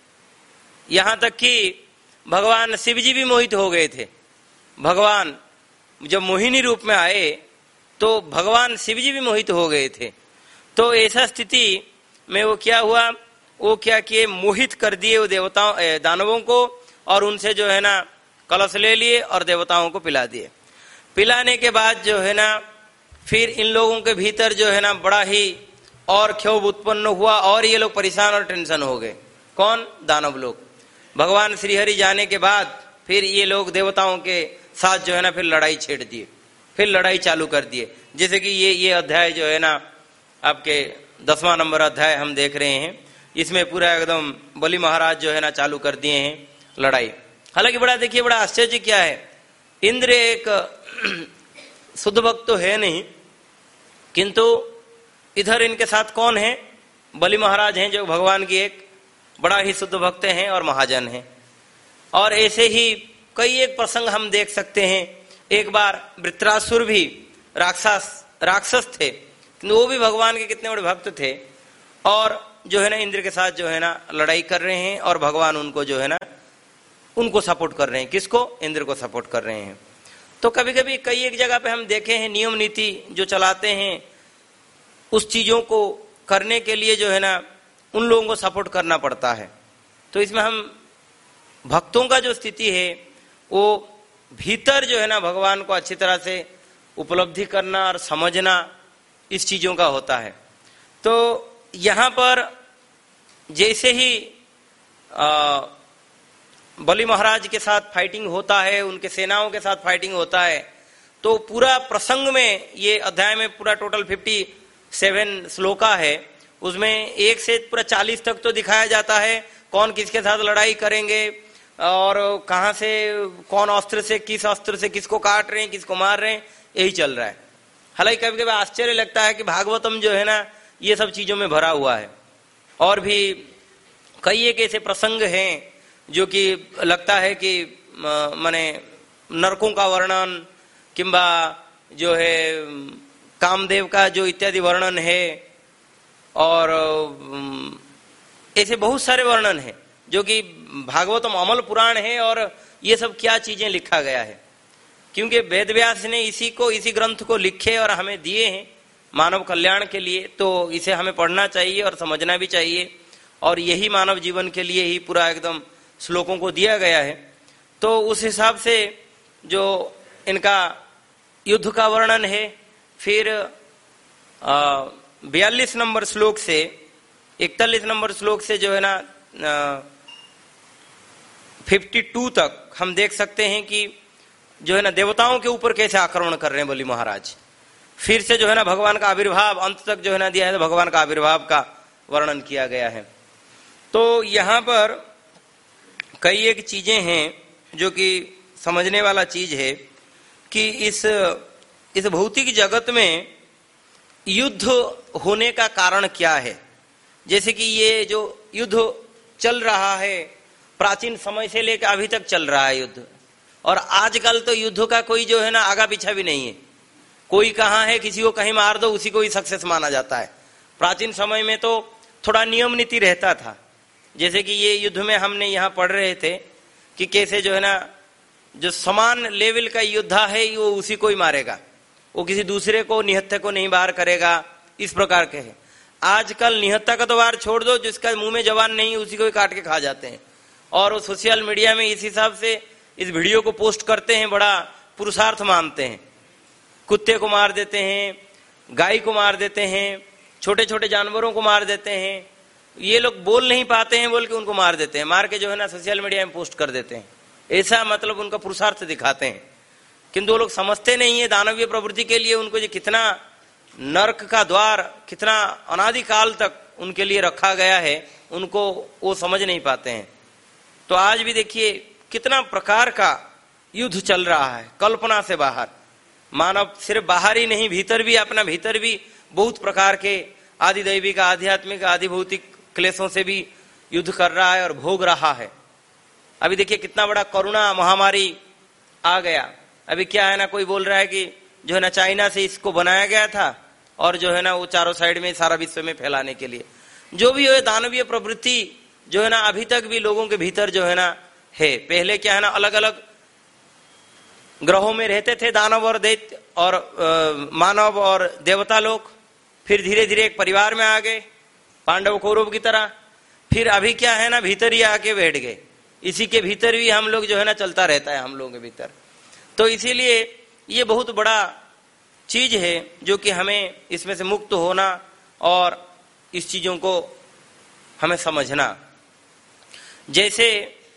यहां तक कि भगवान शिव जी भी मोहित हो गए थे। भगवान जब मोहिनी रूप में आए तो भगवान शिव जी भी मोहित हो गए थे। तो ऐसा स्थिति में वो क्या हुआ, वो क्या किए, मोहित कर दिए वो देवताओं दानवों को, और उनसे जो है ना कलश ले लिए और देवताओं को पिला दिए। पिलाने के बाद जो है ना फिर इन लोगों के भीतर जो है ना बड़ा ही और क्षोभ उत्पन्न हुआ, और ये लोग परेशान और टेंशन हो गए। कौन? दानव लोग। भगवान श्रीहरि जाने के बाद फिर ये लोग देवताओं के साथ जो है ना फिर लड़ाई छेड़ दिए, फिर लड़ाई चालू कर दिए। जैसे कि ये ये अध्याय जो है ना आपके दसवां नंबर अध्याय हम देख रहे हैं, इसमें पूरा एकदम बलि महाराज जो है ना चालू कर दिए हैं लड़ाई। हालांकि बड़ा देखिए बड़ा आश्चर्य क्या है, इंद्र एक शुद्ध भक्त तो है नहीं, किंतु इधर इनके साथ कौन है? बलि महाराज हैं, जो भगवान की एक बड़ा ही शुद्ध भक्त हैं और महाजन हैं। और ऐसे ही कई एक प्रसंग हम देख सकते हैं। एक बार वृत्रासुर भी राक्षस राक्षस थे, वो भी भगवान के कितने बड़े भक्त थे, और जो है ना इंद्र के साथ जो है ना लड़ाई कर रहे हैं, और भगवान उनको जो है ना उनको सपोर्ट कर रहे हैं। किसको? इंद्र को सपोर्ट कर रहे हैं। तो कभी कभी कई एक जगह पे हम देखे हैं नियम नीति जो चलाते हैं, उस चीजों को करने के लिए जो है ना उन लोगों को सपोर्ट करना पड़ता है। तो इसमें हम भक्तों का जो स्थिति है वो भीतर जो है ना भगवान को अच्छी तरह से उपलब्धि करना और समझना, इस चीजों का होता है। तो यहाँ पर जैसे ही आ, बलि महाराज के साथ फाइटिंग होता है, उनके सेनाओं के साथ फाइटिंग होता है, तो पूरा प्रसंग में ये अध्याय में पूरा टोटल फिफ्टी सेवन श्लोका है, उसमें एक से पूरा चालीस तक तो दिखाया जाता है कौन किसके साथ लड़ाई करेंगे और कहां से कौन अस्त्र से किस अस्त्र से किसको काट रहे हैं, किसको मार रहे हैं, यही चल रहा है। हालांकि कभी कभी आश्चर्य लगता है कि भागवतम जो है ना ये सब चीजों में भरा हुआ है। और भी कई एक ऐसे प्रसंग हैं जो कि लगता है कि माने नरकों का वर्णन किंबा जो है कामदेव का जो इत्यादि वर्णन है, और ऐसे बहुत सारे वर्णन है जो कि भागवतम अमल पुराण है। और ये सब क्या चीजें लिखा गया है, क्योंकि वेद व्यास ने इसी को इसी ग्रंथ को लिखे और हमें दिए हैं मानव कल्याण के लिए, तो इसे हमें पढ़ना चाहिए और समझना भी चाहिए। और यही मानव जीवन के लिए ही पूरा एकदम श्लोकों को दिया गया है। तो उस हिसाब से जो इनका युद्ध का वर्णन है, फिर बयालीस नंबर श्लोक से इकतालीस नंबर श्लोक से जो है ना फिफ्टी टू तक हम देख सकते हैं कि जो है ना देवताओं के ऊपर कैसे आक्रमण कर रहे हैं बलि महाराज। फिर से जो है ना भगवान का आविर्भाव अंत तक जो है ना दिया है, तो भगवान का आविर्भाव का वर्णन किया गया है। तो यहाँ पर कई एक चीजें हैं जो कि समझने वाला चीज है कि इस इस भौतिक जगत में युद्ध होने का कारण क्या है। जैसे कि ये जो युद्ध चल रहा है प्राचीन समय से लेकर अभी तक चल रहा है युद्ध, और आजकल तो युद्ध का कोई जो है ना आगा पीछा भी नहीं है। कोई कहाँ है, किसी को कहीं मार दो उसी को ही सक्सेस माना जाता है। प्राचीन समय में तो थोड़ा नियम नीति रहता था। जैसे कि ये युद्ध में हमने यहाँ पढ़ रहे थे कि कैसे जो है ना जो समान लेवल का योद्धा है वो उसी को ही मारेगा, वो किसी दूसरे को निहत्थे को नहीं बाहर करेगा, इस प्रकार के है। आजकल निहत्था का तो बाहर छोड़ दो, जिसका मुंह में जवान नहीं उसी को ही काट के खा जाते हैं। और वो सोशल मीडिया में इस हिसाब से इस वीडियो को पोस्ट करते हैं, बड़ा पुरुषार्थ मानते हैं। कुत्ते को मार देते हैं, गाय को मार देते हैं, छोटे छोटे जानवरों को मार देते हैं। ये लोग बोल नहीं पाते हैं बोल के उनको मार देते हैं, मार के जो है ना सोशल मीडिया में पोस्ट कर देते हैं। ऐसा मतलब उनका पुरुषार्थ दिखाते हैं, किंतु वो लोग समझते नहीं है दानवीय प्रवृत्ति के लिए उनको जो कितना नरक का द्वार, कितना अनादिकाल तक उनके लिए रखा गया है, उनको वो समझ नहीं पाते हैं। तो आज भी देखिए कितना प्रकार का युद्ध चल रहा है, कल्पना से बाहर। मानव सिर्फ बाहर ही नहीं, भीतर भी, अपना भीतर भी बहुत प्रकार के आदि दैविक, आध्यात्मिक, आदि भौतिक क्लेशों से भी युद्ध कर रहा है और भोग रहा है। अभी देखिए कितना बड़ा कोरोना महामारी आ गया। अभी क्या है ना, कोई बोल रहा है कि जो है ना चाइना से इसको बनाया गया था और जो है ना वो चारों साइड में सारा विश्व में फैलाने के लिए। जो भी हो, दानवीय प्रवृत्ति जो है ना अभी तक भी लोगों के भीतर जो है ना है। पहले क्या है ना अलग अलग ग्रहों में रहते थे दानव और दैत्य और आ, मानव और देवता लोग। फिर धीरे धीरे एक परिवार में आ गए, पांडव कौरव की तरह। फिर अभी क्या है ना भीतर ही आके बैठ गए, इसी के भीतर भी हम लोग जो है ना चलता रहता है हम लोगों के भीतर। तो इसीलिए ये बहुत बड़ा चीज है जो कि हमें इसमें से मुक्त होना और इस चीजों को हमें समझना। जैसे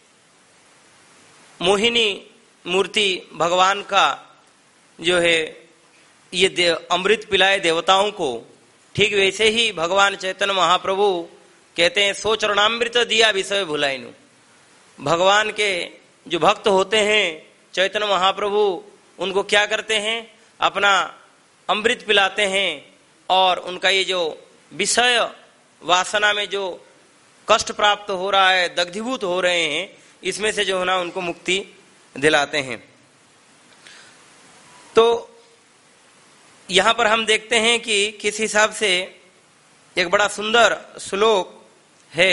मोहिनी मूर्ति भगवान का जो है ये अमृत पिलाए देवताओं को, ठीक वैसे ही भगवान चैतन्य महाप्रभु कहते हैं सो चरणामृत दिया विषय भुलाइनु। भगवान के जो भक्त होते हैं चैतन्य महाप्रभु, उनको क्या करते हैं, अपना अमृत पिलाते हैं और उनका ये जो विषय वासना में जो कष्ट प्राप्त हो रहा है, दग्धीभूत हो रहे हैं, इसमें से जो है ना उनको मुक्ति दिलाते हैं। तो यहां पर हम देखते हैं कि किस हिसाब से एक बड़ा सुंदर श्लोक है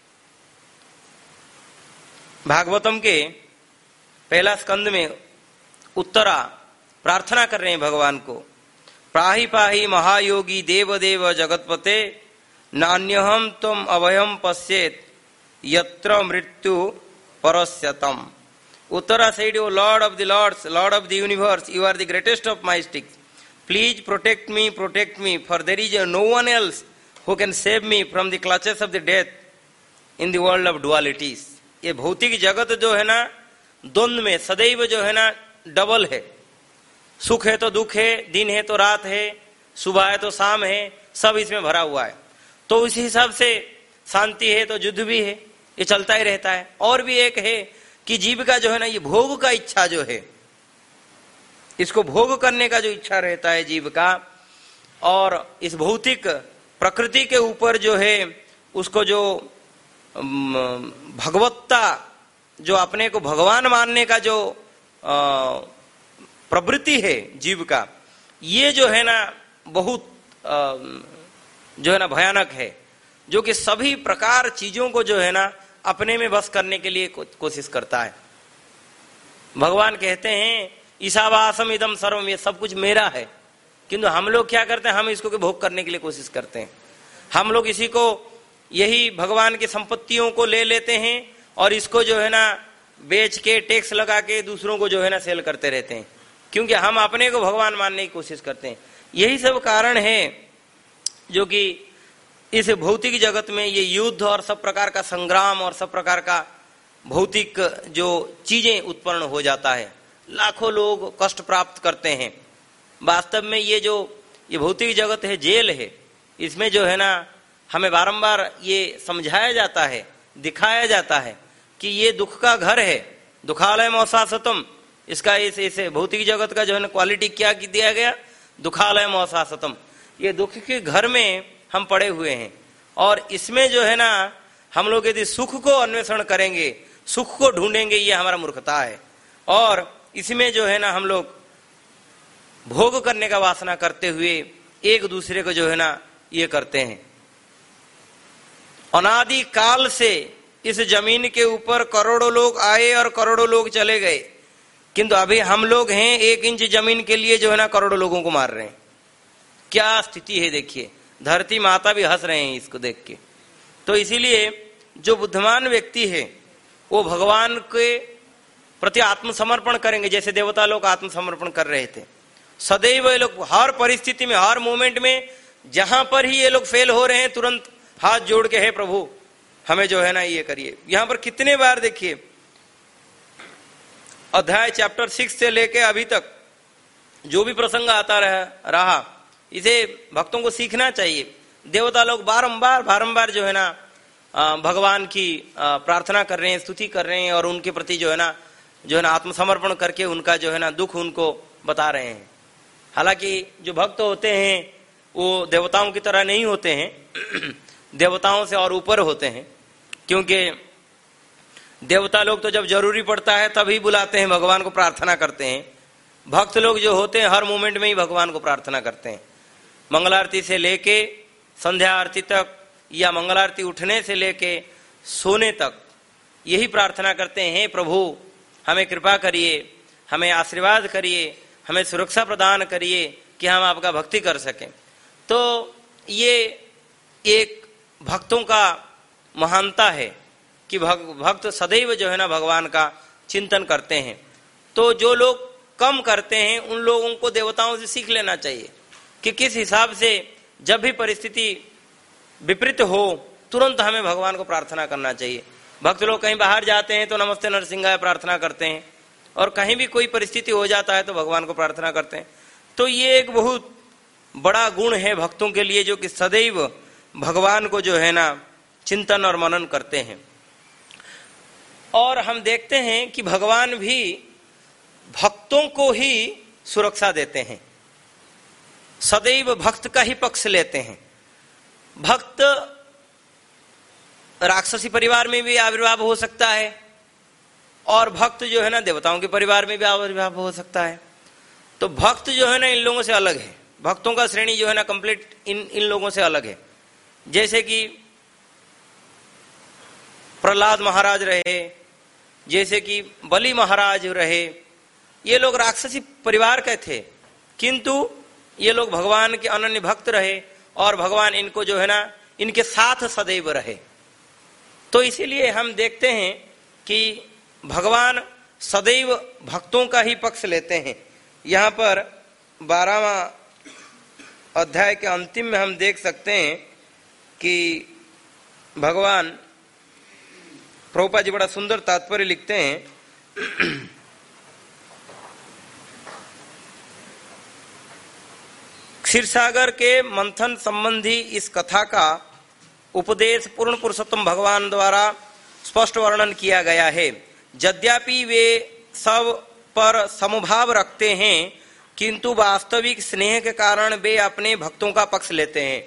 भागवतम के पहला स्कंद में। उत्तरा प्रार्थना कर रहे हैं भगवान को, पाहि पाहि महायोगी देव देव जगतपते, नान्यहम तुम अभयम पश्येत यत्र मृत्यु परस्यतम। Uttara said, O Lord of the Lords, Lord of the universe, you are the greatest of mystics. Please protect me, protect me, for there is no one else who can save me from the clutches of the death in the world of dualities. ये भौतिक जगत जो है ना द्वंद्व में सदैव जो है ना डबल है। सुख है तो दुख है, दिन है तो रात है, सुबह है तो शाम है, सब इसमें भरा हुआ है। तो उसी हिसाब से शांति है तो युद्ध भी है, ये चलता ही रहता है। और भी एक है कि जीव का जो है ना ये भोग का इच्छा जो है, इसको भोग करने का जो इच्छा रहता है जीव का, और इस भौतिक प्रकृति के ऊपर जो है उसको जो भगवत्ता, जो अपने को भगवान मानने का जो प्रवृत्ति है जीव का, ये जो है ना बहुत जो है ना भयानक है, जो कि सभी प्रकार चीजों को जो है ना अपने में बस करने के लिए कोशिश करता है। भगवान कहते हैं ईशावासम इदम सर्वम, ये सब कुछ मेरा है, किंतु हम लोग क्या करते हैं, हम इसको भोग करने के लिए कोशिश करते हैं। हम लोग इसी को, यही भगवान की संपत्तियों को ले लेते हैं और इसको जो है ना बेच के टैक्स लगा के दूसरों को जो है ना सेल करते रहते हैं, क्योंकि हम अपने को भगवान मानने की कोशिश करते हैं। यही सब कारण है जो कि इस भौतिक जगत में ये युद्ध और सब प्रकार का संग्राम और सब प्रकार का भौतिक जो चीजें उत्पन्न हो जाता है। लाखों लोग कष्ट प्राप्त करते हैं। वास्तव में ये जो ये भौतिक जगत है जेल है, इसमें जो है ना हमें बारंबार ये समझाया जाता है, दिखाया जाता है कि ये दुख का घर है। दुखालय मौसासतम, इसका इस इस भौतिक जगत का जो है ना क्वालिटी क्या की दिया गया, दुखालय मौसासतम, ये दुख के घर में हम पड़े हुए हैं। और इसमें जो है ना हम लोग यदि सुख को अन्वेषण करेंगे, सुख को ढूंढेंगे, ये हमारा मूर्खता है। और इसमें जो है ना हम लोग भोग करने का वासना करते हुए एक दूसरे को जो है ना ये करते हैं। अनादि काल से इस जमीन के ऊपर करोड़ों लोग आए और करोड़ों लोग चले गए, किंतु अभी हम लोग हैं एक इंच जमीन के लिए जो है ना करोड़ों लोगों को मार रहे हैं। क्या स्थिति है देखिए, धरती माता भी हंस रहे हैं इसको देख के। तो इसीलिए जो बुद्धिमान व्यक्ति है वो भगवान के प्रति आत्मसमर्पण करेंगे, जैसे देवता लोग आत्मसमर्पण कर रहे थे। सदैव ये लोग हर परिस्थिति में, हर मोमेंट में, जहां पर ही ये लोग फेल हो रहे हैं, तुरंत हाथ जोड़ के हे प्रभु हमें जो है ना ये करिए। यहां पर कितने बार देखिए, अध्याय चैप्टर सिक्स से लेके अभी तक जो भी प्रसंग आता रहा, रहा इसे भक्तों को सीखना चाहिए। देवता लोग बारंबार बारंबार जो है ना भगवान की प्रार्थना कर रहे हैं, स्तुति कर रहे हैं और उनके प्रति जो है ना जो है ना आत्मसमर्पण करके उनका जो है ना दुख उनको बता रहे हैं। हालांकि जो भक्त होते हैं वो देवताओं की तरह नहीं होते हैं, देवताओं से और ऊपर होते हैं, क्योंकि देवता लोग तो जब जरूरी पड़ता है तभी बुलाते हैं, भगवान को प्रार्थना करते हैं। भक्त लोग जो होते हैं हर मोमेंट में ही भगवान को प्रार्थना करते हैं। मंगलारती से लेके संध्या आरती तक या मंगलारती उठने से लेके सोने तक यही प्रार्थना करते हैं, प्रभु हमें कृपा करिए, हमें आशीर्वाद करिए, हमें सुरक्षा प्रदान करिए कि हम आपका भक्ति कर सकें। तो ये एक भक्तों का महानता है कि भग, भक्त सदैव जो है ना भगवान का चिंतन करते हैं। तो जो लोग कम करते हैं उन लोगों को देवताओं से सीख लेना चाहिए कि किस हिसाब से जब भी परिस्थिति विपरीत हो तुरंत हमें भगवान को प्रार्थना करना चाहिए। भक्त लोग कहीं बाहर जाते हैं तो नमस्ते नरसिंहाय प्रार्थना करते हैं, और कहीं भी कोई परिस्थिति हो जाता है तो भगवान को प्रार्थना करते हैं। तो ये एक बहुत बड़ा गुण है भक्तों के लिए, जो कि सदैव भगवान को जो है ना चिंतन और मनन करते हैं। और हम देखते हैं कि भगवान भी भक्तों को ही सुरक्षा देते हैं, सदैव भक्त का ही पक्ष लेते हैं। भक्त राक्षसी परिवार में भी आविर्भाव हो सकता है और भक्त जो है ना देवताओं के परिवार में भी आविर्भाव हो सकता है। तो भक्त जो है ना इन लोगों से अलग है, भक्तों का श्रेणी जो है ना कंप्लीट इन इन लोगों से अलग है। जैसे कि प्रहलाद महाराज रहे, जैसे कि बलि महाराज रहे, ये लोग राक्षसी परिवार के थे, किंतु ये लोग भगवान के अनन्य भक्त रहे और भगवान इनको जो है ना इनके साथ सदैव रहे। तो इसीलिए हम देखते हैं कि भगवान सदैव भक्तों का ही पक्ष लेते हैं। यहाँ पर बारहवां अध्याय के अंतिम में हम देख सकते हैं कि भगवान प्रभुपाद जी बड़ा सुंदर तात्पर्य लिखते हैं। क्षीरसागर के मंथन संबंधी इस कथा का उपदेश पूर्ण पुरुषोत्तम भगवान द्वारा स्पष्ट वर्णन किया गया है। यद्यपि वे सब पर समभाव रखते हैं, किंतु वास्तविक स्नेह के कारण वे अपने भक्तों का पक्ष लेते हैं।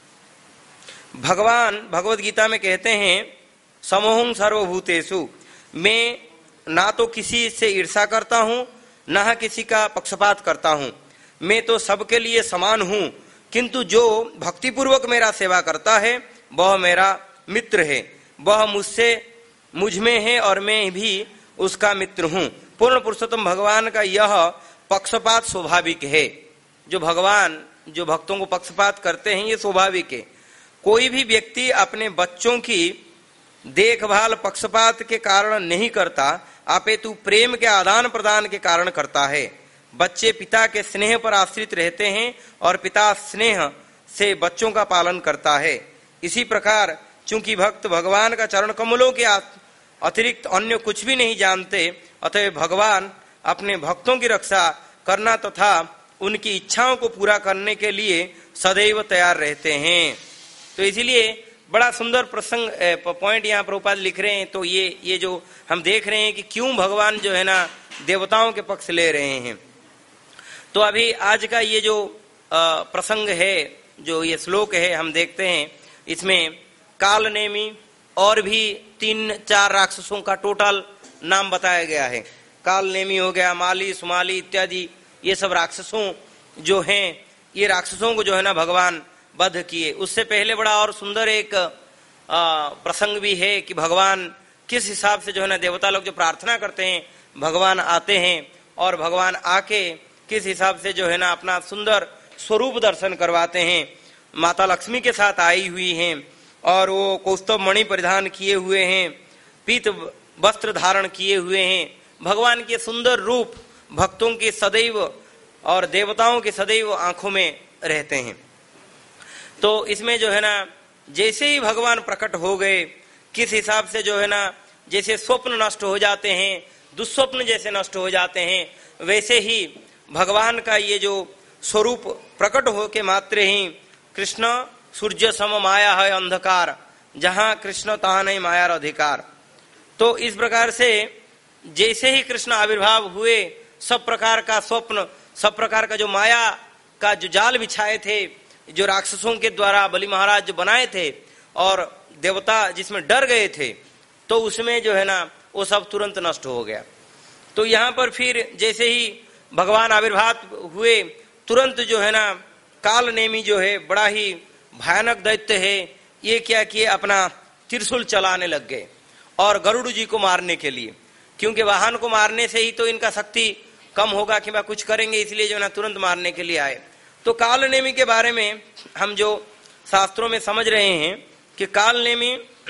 भगवान भगवत गीता में कहते हैं, समोहं सर्वभूतेषु, मैं ना तो किसी से ईर्षा करता हूं, ना किसी का पक्षपात करता हूं, मैं तो सबके लिए समान हूं, किंतु जो भक्तिपूर्वक मेरा सेवा करता है वह मेरा मित्र है, वह मुझसे मुझ में है और मैं भी उसका मित्र हूं। पूर्ण पुरुषोत्तम भगवान का यह पक्षपात स्वाभाविक है। जो भगवान जो भक्तों को पक्षपात करते हैं ये स्वाभाविक है। कोई भी व्यक्ति अपने बच्चों की देखभाल पक्षपात के कारण नहीं करता, अपितु प्रेम के आदान प्रदान के कारण करता है। बच्चे पिता के स्नेह पर आश्रित रहते हैं और पिता स्नेह से बच्चों का पालन करता है। इसी प्रकार चूंकि भक्त भगवान का चरण कमलों के अतिरिक्त अन्य कुछ भी नहीं जानते, अतः भगवान अपने भक्तों की रक्षा करना तथा उनकी इच्छाओं को पूरा करने के लिए सदैव तैयार रहते हैं। तो इसीलिए बड़ा सुंदर प्रसंग पॉइंट यहाँ प्रभुपाद लिख रहे हैं। तो ये ये जो हम देख रहे हैं कि क्यों भगवान जो है ना देवताओं के पक्ष ले रहे हैं। तो अभी आज का ये जो प्रसंग है, जो ये श्लोक है, हम देखते हैं इसमें काल नेमी और भी तीन चार राक्षसों का टोटल नाम बताया गया है। काल नेमी हो गया, माली, सुमाली इत्यादि, ये सब राक्षसों जो हैं, ये राक्षसों को जो है ना भगवान वध किए। उससे पहले बड़ा और सुंदर एक आ, प्रसंग भी है कि भगवान किस हिसाब से जो है ना देवता लोग जो प्रार्थना करते हैं, भगवान आते हैं और भगवान आके किस हिसाब से जो है ना अपना सुंदर स्वरूप दर्शन करवाते हैं। माता लक्ष्मी के साथ आई हुई हैं और वो कौस्तुभ मणि परिधान किए हुए हैं, पीत वस्त्र धारण किए हुए हैं। भगवान के सुंदर रूप भक्तों के सदैव और देवताओं के सदैव आंखों में रहते हैं। तो इसमें जो है ना जैसे ही भगवान प्रकट हो गए, किस हिसाब से जो है ना जैसे स्वप्न नष्ट हो जाते हैं, दुस्वप्न जैसे नष्ट हो जाते हैं, वैसे ही भगवान का ये जो स्वरूप प्रकट हो के मात्र ही कृष्ण सूर्य सम माया है अंधकार, जहां कृष्ण तहां नहीं माया अधिकार। तो इस प्रकार से जैसे ही कृष्ण आविर्भाव हुए, सब प्रकार का स्वप्न, सब प्रकार का जो माया का जो जाल बिछाए थे, जो राक्षसों के द्वारा बलि महाराज जो बनाए थे और देवता जिसमें डर गए थे, तो उसमें जो है ना वो सब तुरंत नष्ट हो गया। तो यहाँ पर फिर जैसे ही भगवान आविर्भाव हुए, तुरंत जो है ना काल नेमी जो है बड़ा ही भयानक दैत्य है, ये क्या किए अपना त्रिशूल चलाने लग गए और गरुड़ जी को मारने के लिए, क्योंकि वाहन को मारने से ही तो इनका शक्ति कम होगा कि वह कुछ करेंगे, इसलिए जो है ना तुरंत मारने के लिए आए। तो काल नेमी के बारे में हम जो शास्त्रों में समझ रहे हैं कि काल नेमी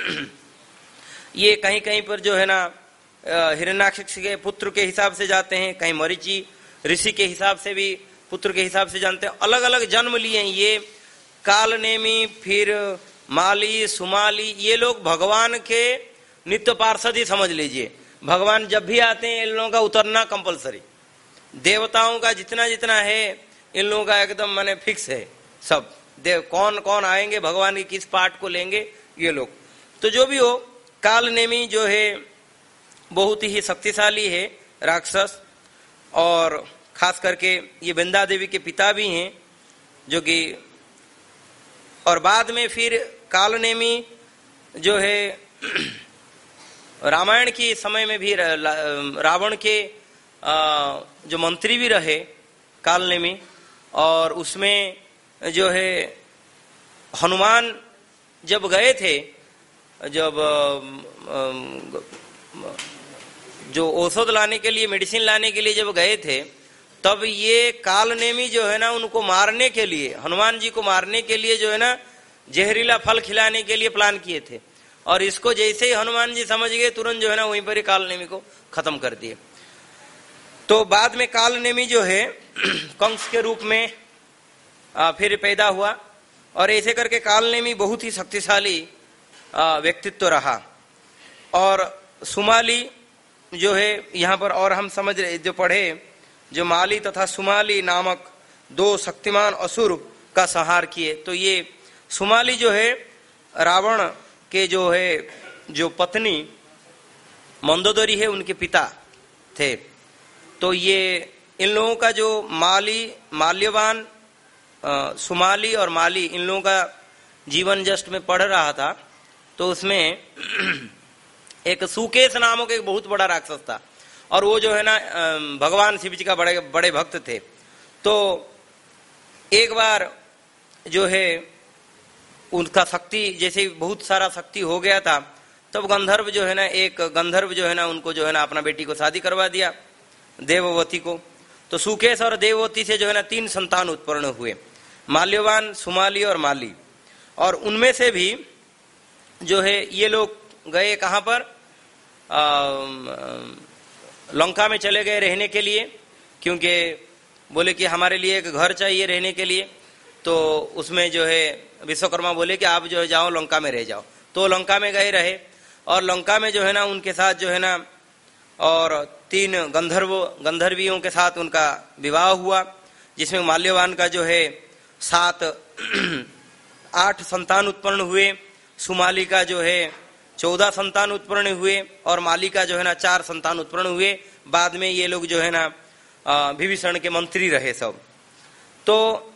ये कहीं कहीं पर जो है ना हिरण्याक्ष के पुत्र के हिसाब से जाते हैं, कहीं मरीचि ऋषि के हिसाब से भी पुत्र के हिसाब से जानते हैं। अलग अलग जन्म लिए हैं ये काल नेमी, फिर माली, सुमाली, ये लोग भगवान के नित्य पार्षद ही समझ लीजिए। भगवान जब भी आते हैं इन लोगों का उतरना कंपलसरी। देवताओं का जितना जितना है इन लोगों का एकदम माने फिक्स है सब। देव कौन कौन आएंगे, भगवान की किस पार्ट को लेंगे ये लोग। तो जो भी हो, काल नेमी जो है बहुत ही शक्तिशाली है राक्षस, और खास करके ये वृंदा देवी के पिता भी हैं जो कि, और बाद में फिर काल नेमी जो है रामायण के समय में भी रावण के जो मंत्री भी रहे काल नेमी, और उसमें जो है हनुमान जब गए थे, जब जो औषध लाने के लिए, मेडिसिन लाने के लिए जब गए थे, तब ये काल नेमी जो है ना उनको मारने के लिए, हनुमान जी को मारने के लिए जो है ना जहरीला फल खिलाने के लिए प्लान किए थे। और इसको जैसे ही हनुमान जी समझ गए, तुरंत जो है ना वहीं पर ही काल नेमी को खत्म कर दिए। तो बाद में काल नेमी जो है कंस के रूप में आ, फिर पैदा हुआ, और ऐसे करके काल नेमी बहुत ही शक्तिशाली व्यक्तित्व रहा। और सुमाली जो है यहाँ पर, और हम समझ रहे जो पढ़े, जो माली तथा सुमाली नामक दो शक्तिमान असुर का संहार किए। तो ये सुमाली जो है रावण के जो है जो पत्नी मंदोदरी है उनके पिता थे। तो ये इन लोगों का जो माली माल्यवान सुमाली और माली इन लोगों का जीवन जस्ट में पढ़ रहा था, तो उसमें एक सुकेश नामक एक बहुत बड़ा राक्षस था, और वो जो है ना भगवान शिव जी का बड़े बड़े भक्त थे। तो एक बार जो है उनका शक्ति जैसे बहुत सारा शक्ति हो गया था, तब गंधर्व जो है ना एक गंधर्व जो है ना उनको जो है ना अपना बेटी को शादी करवा दिया, देववती को। तो सुकेश और देववती से जो है ना तीन संतान उत्पन्न हुए, माल्यवान, सुमाली और माली। और उनमें से भी जो है ये लोग गए कहाँ पर, लंका में चले गए रहने के लिए, क्योंकि बोले कि हमारे लिए एक घर चाहिए रहने के लिए। तो उसमें जो है विश्वकर्मा बोले कि आप जो है जाओ लंका में रह जाओ। तो लंका में गए रहे, और लंका में जो है ना उनके साथ जो है ना और तीन गंधर्व गंधर्वियों के साथ उनका विवाह हुआ, जिसमें माल्यवान का जो है सात आठ संतान उत्पन्न हुए, सुमाली का जो है चौदह संतान उत्पन्न हुए, और माली का जो है ना चार संतान उत्पन्न हुए। बाद में ये लोग जो है ना विभीषण के मंत्री रहे सब। तो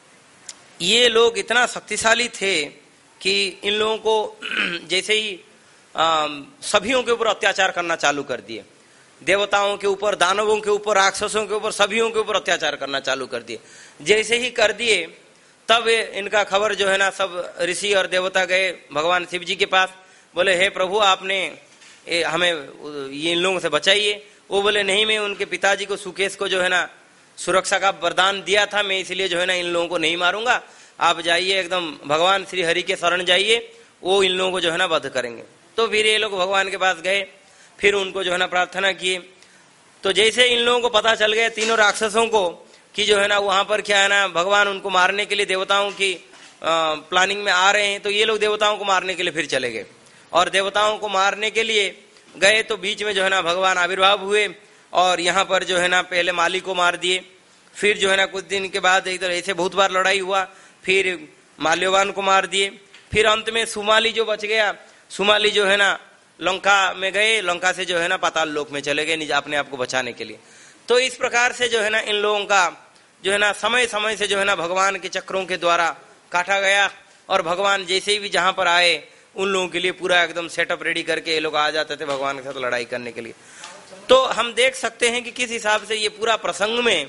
ये लोग इतना शक्तिशाली थे कि इन लोगों को जैसे ही सभियों के ऊपर अत्याचार करना चालू कर दिए, देवताओं के ऊपर, दानवों के ऊपर, राक्षसों के ऊपर, सभियों के ऊपर अत्याचार करना चालू कर दिए। जैसे ही कर दिए तब इनका खबर जो है ना सब ऋषि और देवता गए भगवान शिव जी के पास, बोले हे प्रभु आपने ए, हमें ये इन लोगों से बचाइए। वो बोले नहीं, मैं उनके पिताजी को सुकेश को जो है ना सुरक्षा का वरदान दिया था, मैं इसलिए जो है ना इन लोगों को नहीं मारूंगा, आप जाइए एकदम भगवान श्री हरि के शरण जाइए, वो इन लोगों को जो है ना वध करेंगे। तो फिर ये लोग भगवान के पास गए, फिर उनको जो है ना प्रार्थना किए। तो जैसे इन लोगों को पता चल गया तीनों राक्षसों को कि जो है ना वहां पर क्या है ना भगवान उनको मारने के लिए देवताओं की आ, प्लानिंग में आ रहे हैं, तो ये लोग देवताओं को मारने के लिए फिर चले गए। और देवताओं को मारने के लिए गए तो बीच में जो है ना भगवान आविर्भाव हुए, और यहाँ पर जो है ना पहले माली को मार दिए। फिर जो है ना कुछ दिन के बाद इधर ऐसे बहुत बार लड़ाई हुआ, फिर माल्यवान को मार दिए। फिर अंत में सुमाली जो बच गया, सुमाली जो है ना लंका में गए, लंका से जो है ना पाताल लोक में चले गए अपने आप को बचाने के लिए। तो इस प्रकार से जो है ना इन लोगों का जो है ना समय समय से जो है ना भगवान के चक्रों के द्वारा काटा गया, और भगवान जैसे ही भी जहां पर आए उन लोगों के लिए पूरा एकदम सेटअप रेडी करके ये लोग आ जाते थे भगवान के साथ लड़ाई करने के लिए। तो हम देख सकते हैं कि किस हिसाब से ये पूरा प्रसंग में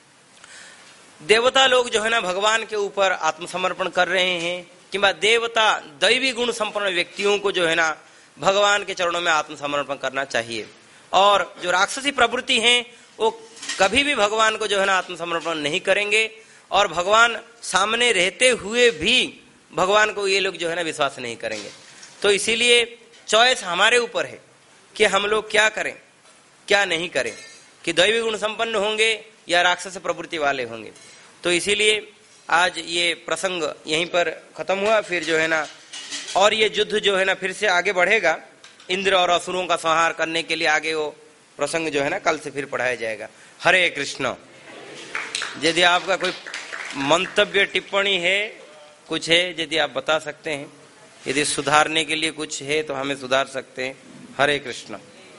देवता लोग जो है ना भगवान के ऊपर आत्मसमर्पण कर रहे हैं, किंवा देवता दैवी गुण संपन्न व्यक्तियों को जो है ना भगवान के चरणों में आत्मसमर्पण करना चाहिए। और जो राक्षसी प्रवृत्ति हैं वो कभी भी भगवान को जो है ना आत्मसमर्पण नहीं करेंगे, और भगवान सामने रहते हुए भी भगवान को ये लोग जो है ना विश्वास नहीं करेंगे। तो इसीलिए चॉइस हमारे ऊपर है कि हम लोग क्या करें क्या नहीं करें, कि दैवी गुण संपन्न होंगे या राक्षस प्रवृत्ति वाले होंगे। तो इसीलिए आज ये प्रसंग यहीं पर खत्म हुआ। फिर जो है ना और ये युद्ध जो है ना फिर से आगे बढ़ेगा, इंद्र और असुरों का संहार करने के लिए आगे वो प्रसंग जो है ना कल से फिर पढ़ाया जाएगा। हरे कृष्ण। यदि आपका कोई मंतव्य टिप्पणी है, कुछ है, यदि आप बता सकते हैं, यदि सुधारने के लिए कुछ है तो हमें सुधार सकते हैं। हरे कृष्ण।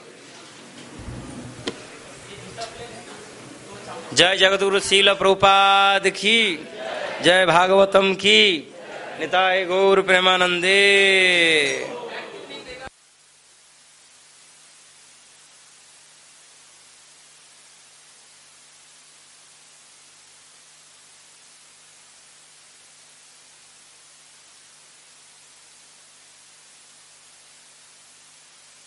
जय जगद्गुरु शील प्रभुपाद की जय, भागवतम की, निताय गौर प्रेमानंदे।